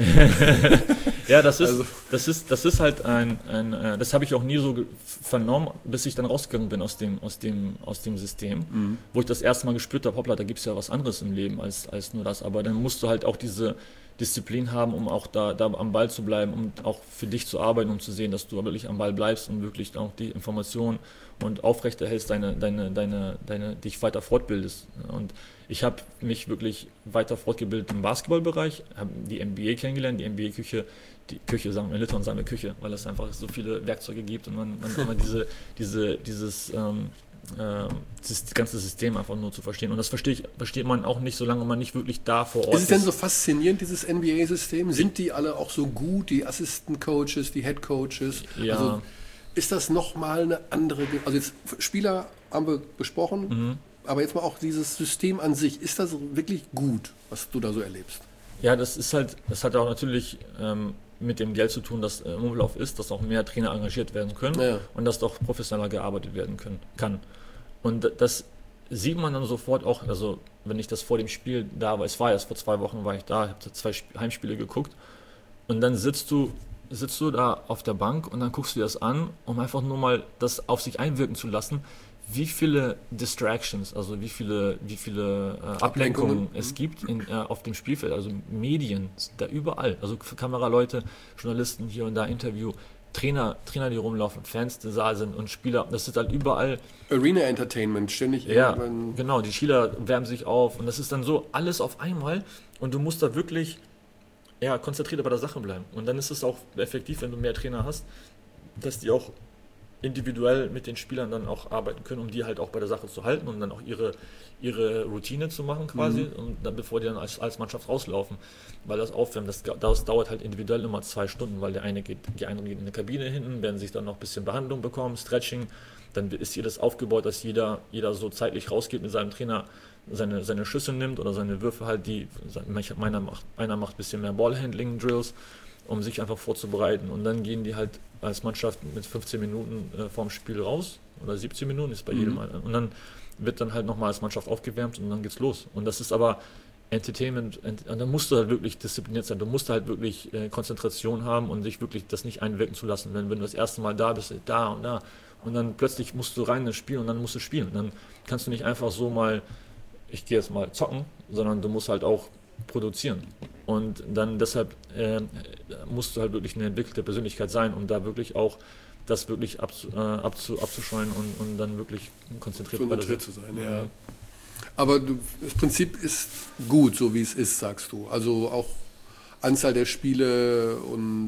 B: Ja, das ist,
A: Also-
B: das ist, das ist halt ein, ein äh, das habe ich auch nie so ge- vernommen, bis ich dann rausgegangen bin aus dem, aus dem, aus dem System, wo ich das erste Mal gespürt habe, hoppla, da gibt es ja was anderes im Leben als, als nur das. Aber dann musst du halt auch diese Disziplin haben, um auch da, da am Ball zu bleiben und auch für dich zu arbeiten, um zu sehen, dass du wirklich am Ball bleibst und wirklich auch die Informationen und aufrechterhältst, deine, deine, deine, deine, dich weiter fortbildest. Und ich habe mich wirklich weiter fortgebildet im Basketballbereich, habe die N B A kennengelernt, die N B A-Küche, die Küche, sagen wir in Litauen, sagen wir Küche, weil es einfach so viele Werkzeuge gibt und man, man immer diese, diese, dieses, ähm, äh, das ganze System einfach nur zu verstehen. Und das verstehe ich, versteht man auch nicht, solange man nicht wirklich da vor Ort
A: Ist es denn so faszinierend, dieses N B A-System? Sind die alle auch so gut, die Assistant-Coaches, die Head-Coaches?
B: Ja.
A: Also ist das nochmal eine andere... Ge- Also jetzt Spieler haben wir besprochen,
B: Mhm.
A: aber jetzt mal auch dieses System an sich. Ist das wirklich gut, was du da so erlebst?
B: Ja, das ist halt, das hat auch natürlich ähm, mit dem Geld zu tun, das äh, im Umlauf ist, dass auch mehr Trainer engagiert werden können
A: Ja.
B: und dass doch professioneller gearbeitet werden können, kann. Und das sieht man dann sofort auch, also wenn ich das vor dem Spiel da war, es war erst vor zwei Wochen war ich da, habe zwei Sp- Heimspiele geguckt und dann sitzt du, sitzt du da auf der Bank und dann guckst du dir das an, um einfach nur mal das auf sich einwirken zu lassen, wie viele Distractions, also wie viele, wie viele äh, Ablenkungen
A: Ablenkungen.
B: es gibt in, äh, auf dem Spielfeld, also Medien, da überall, also Kameraleute, Journalisten hier und da, Interview, Trainer, Trainer, die rumlaufen, Fans, die da sind und Spieler, das ist halt überall.
A: Arena Entertainment, ständig
B: Ja,
A: irgendwann-
B: genau, die Spieler wärmen sich auf und das ist dann so alles auf einmal und du musst da wirklich ja, konzentriert bei der Sache bleiben. Und dann ist es auch effektiv, wenn du mehr Trainer hast, dass die auch individuell mit den Spielern dann auch arbeiten können, um die halt auch bei der Sache zu halten und dann auch ihre, ihre Routine zu machen quasi,
A: Mhm.
B: und dann, bevor die dann als, als Mannschaft rauslaufen. Weil das Aufwärmen, das, das dauert halt individuell immer zwei Stunden, weil der eine geht, die eine geht in eine Kabine hinten, werden sich dann noch ein bisschen Behandlung bekommen, Stretching, dann ist jedes aufgebaut, dass jeder, jeder so zeitlich rausgeht mit seinem Trainer, seine, seine Schüsse nimmt oder seine Würfe halt, die meiner macht, einer macht ein bisschen mehr Ballhandling-Drills, um sich einfach vorzubereiten. Und dann gehen die halt als Mannschaft mit fünfzehn Minuten äh, vorm Spiel raus oder siebzehn Minuten, ist bei
A: Mhm.
B: jedem. Und dann wird dann halt nochmal als Mannschaft aufgewärmt und dann geht's los. Und das ist aber Entertainment, ent, und dann musst du halt wirklich diszipliniert sein, du musst halt wirklich äh, Konzentration haben und dich wirklich das nicht einwirken zu lassen. Wenn, wenn du das erste Mal da bist, da und da, und dann plötzlich musst du rein in das Spiel und dann musst du spielen. Dann kannst du nicht einfach so mal, ich gehe jetzt mal zocken, sondern du musst halt auch produzieren. Und dann deshalb äh, musst du halt wirklich eine entwickelte Persönlichkeit sein, um da wirklich auch das wirklich abzu, äh, abzu, abzuscheuen und, und dann wirklich konzentriert bei der
A: konzentriert zu sein. Ja.
B: Ja.
A: Aber du, das Prinzip ist gut, so wie es ist, sagst du. Also auch Anzahl der Spiele und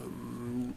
A: ähm,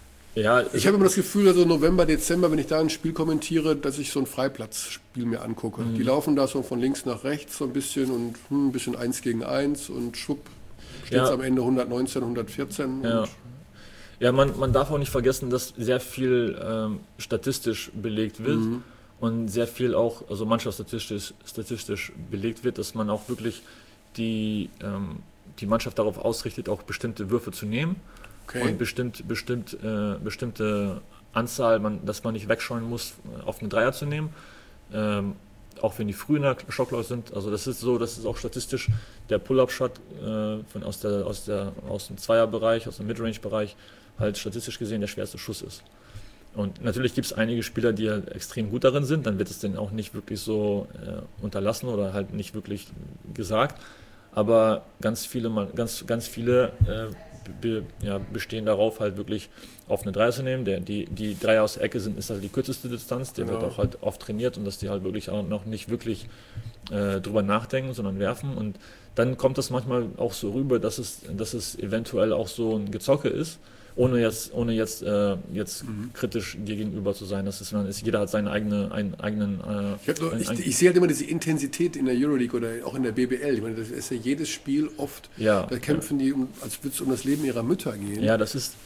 B: Ja,
A: ich habe immer das Gefühl, also November, Dezember, wenn ich da ein Spiel kommentiere, dass ich so ein Freiplatzspiel mir angucke.
B: Mhm.
A: Die laufen da so von links nach rechts so ein bisschen und hm, ein bisschen eins gegen eins und schwupp steht es
B: Ja.
A: am Ende hundertneunzehn, hundertvierzehn.
B: Ja,
A: Und
B: ja man, man darf auch nicht vergessen, dass sehr viel ähm, statistisch belegt wird
A: Mhm.
B: und sehr viel auch, also manchmal statistisch, statistisch belegt wird, dass man auch wirklich die, ähm, die Mannschaft darauf ausrichtet, auch bestimmte Würfe zu nehmen.
A: okay.
B: Und bestimmt, bestimmt, äh, bestimmte Anzahl, man, dass man nicht wegscheuen muss, auf einen Dreier zu nehmen. Ähm, auch wenn die früh in der Shotclock sind. Also das ist so, das ist auch statistisch der Pull-Up-Shot äh, von aus der, aus der, aus dem Zweierbereich, aus dem Midrange-Bereich, halt statistisch gesehen der schwerste Schuss ist. Und natürlich gibt es einige Spieler, die halt extrem gut darin sind, dann wird es denen auch nicht wirklich so äh, unterlassen oder halt nicht wirklich gesagt. Aber ganz viele, mal- ganz, ganz viele äh, be, ja, bestehen darauf, halt wirklich auf eine Dreier zu nehmen. Der, die, die Dreier aus der Ecke sind, ist halt die kürzeste Distanz, der
A: Genau.
B: wird auch halt oft trainiert und dass die halt wirklich auch noch nicht wirklich äh, drüber nachdenken, sondern werfen. Und dann kommt das manchmal auch so rüber, dass es, dass es eventuell auch so ein Gezocke ist, ohne jetzt, ohne jetzt, äh, jetzt
A: Mhm.
B: kritisch dir gegenüber zu sein. Das ist, man ist, jeder hat seine eigene, einen eigenen. Äh,
A: Ich, hab nur,
B: einen-
A: ich,
B: einen-
A: ich sehe halt immer diese Intensität in der Euroleague oder auch in der B B L. Ich meine, das ist ja jedes Spiel oft,
B: ja,
A: da kämpfen die, um, als würde es um das Leben ihrer Mütter gehen.
B: ja, das ist.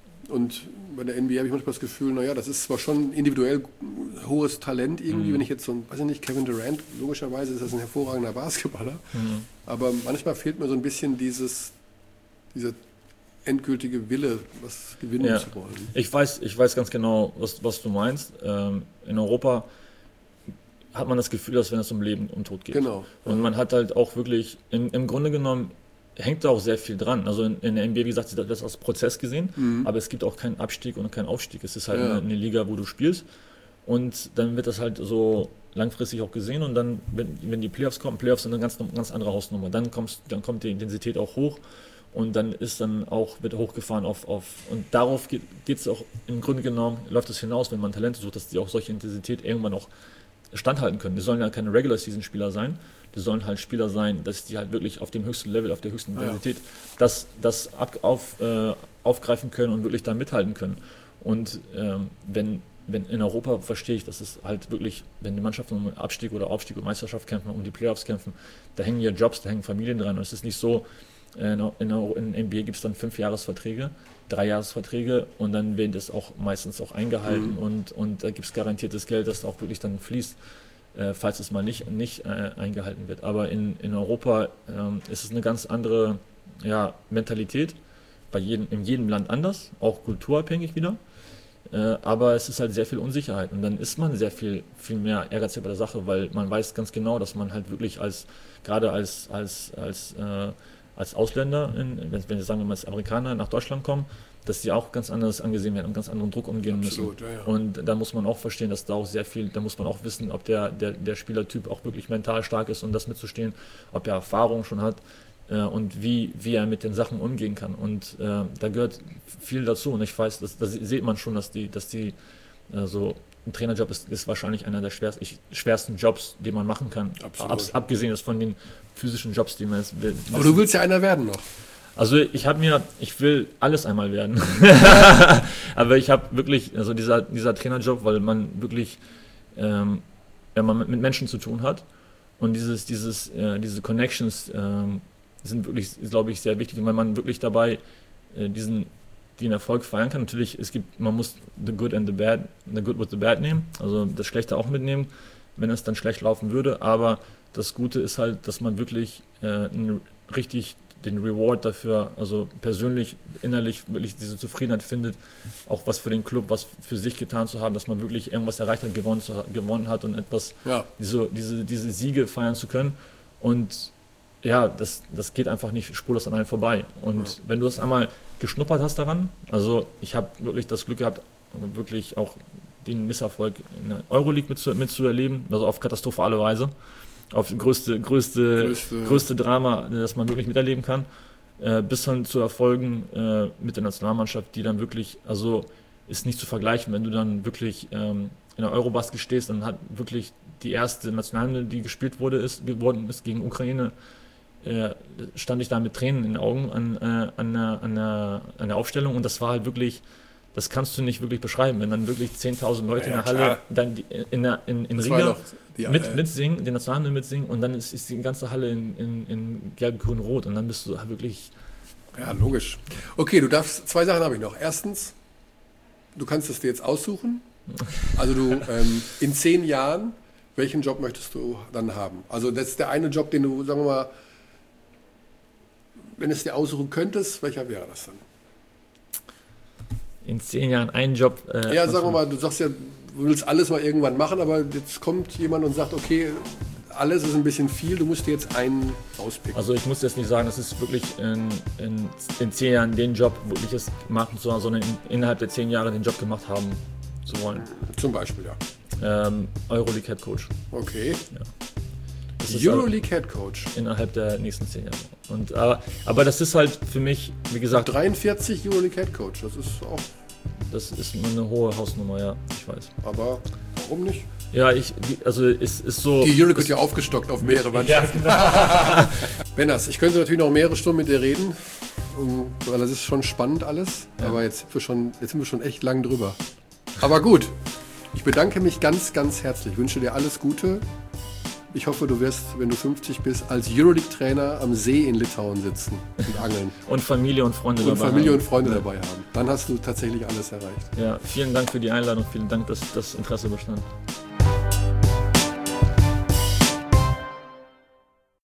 A: Und bei der N B A habe ich manchmal das Gefühl, naja, das ist zwar schon individuell hohes Talent irgendwie,
B: Mhm.
A: wenn ich jetzt so ein, weiß ich nicht, Kevin Durant, logischerweise ist das ein hervorragender Basketballer,
B: Mhm.
A: aber manchmal fehlt mir so ein bisschen dieses, diese endgültige Wille, was gewinnen
B: Ja.
A: zu wollen.
B: Ich weiß, ich weiß ganz genau, was, was du meinst. Ähm, in Europa hat man das Gefühl, dass wenn es um Leben und Tod geht.
A: Genau.
B: Und man hat halt auch wirklich, im, im Grunde genommen, hängt da auch sehr viel dran. Also in, in der N B A, wie gesagt, wird das als Prozess gesehen,
A: Mhm.
B: aber es gibt auch keinen Abstieg und keinen Aufstieg. Es ist halt
A: Ja.
B: eine, eine Liga, wo du spielst und dann wird das halt so langfristig auch gesehen und dann, wenn, wenn die Playoffs kommen, Playoffs sind eine ganz, ganz andere Hausnummer. Dann, kommst, dann kommt die Intensität auch hoch und dann ist dann auch, wird hochgefahren auf, auf und darauf geht es auch im Grunde genommen, läuft es hinaus, wenn man Talente sucht, dass die auch solche Intensität irgendwann auch standhalten können. Die sollen ja keine Regular-Season-Spieler sein, die sollen halt Spieler sein, dass die halt wirklich auf dem höchsten Level, auf der höchsten Intensität ja. das, das ab, auf, äh, aufgreifen können und wirklich da mithalten können. Und ähm, wenn, wenn in Europa verstehe ich, dass es halt wirklich, wenn die Mannschaften um Abstieg oder Aufstieg und Meisterschaft kämpfen, um die Playoffs kämpfen, da hängen ja Jobs, da hängen Familien dran und es ist nicht so, äh, in, in, in N B A gibt es dann fünf Jahresverträge, drei Jahresverträge und dann werden das auch meistens auch eingehalten mhm. und, und da gibt es garantiertes Geld, das auch wirklich dann fließt, äh, falls es mal nicht, nicht äh, eingehalten wird. Aber in, in Europa ähm, ist es eine ganz andere ja, Mentalität, bei jedem, in jedem Land anders, auch kulturabhängig wieder, äh, aber es ist halt sehr viel Unsicherheit und dann ist man sehr viel, viel mehr ehrgeizig bei der Sache, weil man weiß ganz genau, dass man halt wirklich als, gerade als, als, als äh, als Ausländer, in, wenn, wenn wir sagen, als Amerikaner nach Deutschland kommen, dass die auch ganz anders angesehen werden und ganz anderen Druck umgehen
A: Absolut,
B: müssen.
A: Ja, ja.
B: Und da muss man auch verstehen, dass da auch sehr viel, da muss man auch wissen, ob der, der, der Spielertyp auch wirklich mental stark ist, um das mitzustehen, ob er Erfahrung schon hat äh, und wie, wie er mit den Sachen umgehen kann. Und äh, da gehört viel dazu. Und ich weiß, das, das sieht man schon, dass die, dass die äh, so ein Trainerjob ist, ist wahrscheinlich einer der schwersten, schwersten Jobs, den man machen kann. Ab, abgesehen von den physischen Jobs, die man jetzt will.
A: Aber du willst ja einer werden noch.
B: Also ich habe mir, ich will alles einmal werden. Aber ich habe wirklich, also dieser, dieser Trainerjob, weil man wirklich, ähm, wenn man mit Menschen zu tun hat und dieses, dieses, äh, diese Connections ähm, sind wirklich, glaube ich, sehr wichtig, weil man wirklich dabei äh, diesen den Erfolg feiern kann. Natürlich, es gibt, man muss the good and the bad, the good with the bad nehmen, also das Schlechte auch mitnehmen, wenn es dann schlecht laufen würde, aber das Gute ist halt, dass man wirklich äh, einen, richtig den Reward dafür, also persönlich, innerlich wirklich diese Zufriedenheit findet, auch was für den Club, was für sich getan zu haben, dass man wirklich irgendwas erreicht hat, gewonnen, zu, gewonnen hat und etwas, ja. diese, diese, diese Siege feiern zu können und ja, das, das geht einfach nicht spurlos an einem vorbei. Und ja. wenn du das einmal geschnuppert hast daran, also ich habe wirklich das Glück gehabt, wirklich auch den Misserfolg in der Euroleague mitzu, mitzuerleben, also auf katastrophale Weise, auf größte, größte, größte. größte Drama, das man wirklich miterleben kann, äh, bis dann zu Erfolgen äh, mit der Nationalmannschaft, die dann wirklich, also ist nicht zu vergleichen, wenn du dann wirklich ähm, in der Eurobasket stehst, dann hat wirklich die erste Nationalhymne, die gespielt wurde, ist, geworden ist gegen Ukraine, Äh, stand ich da mit Tränen in den Augen an, äh, an, der, an, der, an der Aufstellung und das war halt wirklich, das kannst du nicht wirklich beschreiben, wenn dann wirklich zehntausend Leute ja, in der Halle klar. dann die, in, der, in, in Riga die, mit, äh, mitsingen, den Nationalhymne mitsingen und dann ist, ist die ganze Halle in, in, in gelb, grün, rot und dann bist du wirklich...
A: Ja, logisch. Okay, du darfst, zwei Sachen habe ich noch. Erstens, du kannst es dir jetzt aussuchen, also du ähm, in zehn Jahren, welchen Job möchtest du dann haben? Also das ist der eine Job, den du, sagen wir mal, wenn es dir aussuchen könntest, welcher wäre das dann?
B: In zehn Jahren einen Job?
A: Äh, ja, sagen wir mal, du sagst ja, du willst alles mal irgendwann machen, aber jetzt kommt jemand und sagt, okay, alles ist ein bisschen viel, du musst dir jetzt einen rauspicken.
B: Also ich muss jetzt nicht sagen, das ist wirklich in, in, in zehn Jahren den Job wirklich es machen zu haben, sondern in, innerhalb der zehn Jahre den Job gemacht haben zu wollen.
A: Zum Beispiel,
B: ja. Ähm, Euroleague Head Coach.
A: Okay.
B: Ja.
A: Euroleague Head Coach.
B: Innerhalb der nächsten zehn Jahre. Und, aber, aber das ist halt für mich, wie gesagt...
A: dreiundvierzig Euroleague Head Coach, das ist auch...
B: Das ist eine hohe Hausnummer, ja, ich weiß.
A: Aber warum nicht?
B: Ja, ich, also es ist so...
A: Die Euroleague wird ja aufgestockt auf mehrere Mannschaften. Ja, genau. Benners, ich könnte natürlich noch mehrere Stunden mit dir reden, weil das ist schon spannend alles, ja. aber jetzt sind, wir schon, jetzt sind wir schon echt lang drüber. Aber gut, ich bedanke mich ganz, ganz herzlich, ich wünsche dir alles Gute. Ich hoffe, du wirst, wenn du fünfzig bist, als Euroleague-Trainer am See in Litauen sitzen und angeln.
B: Und Familie und Freunde
A: und
B: dabei
A: Familie
B: haben.
A: und Freunde ja. dabei haben. Dann hast du tatsächlich alles erreicht.
B: Ja, vielen Dank für die Einladung, vielen Dank, dass das Interesse bestand.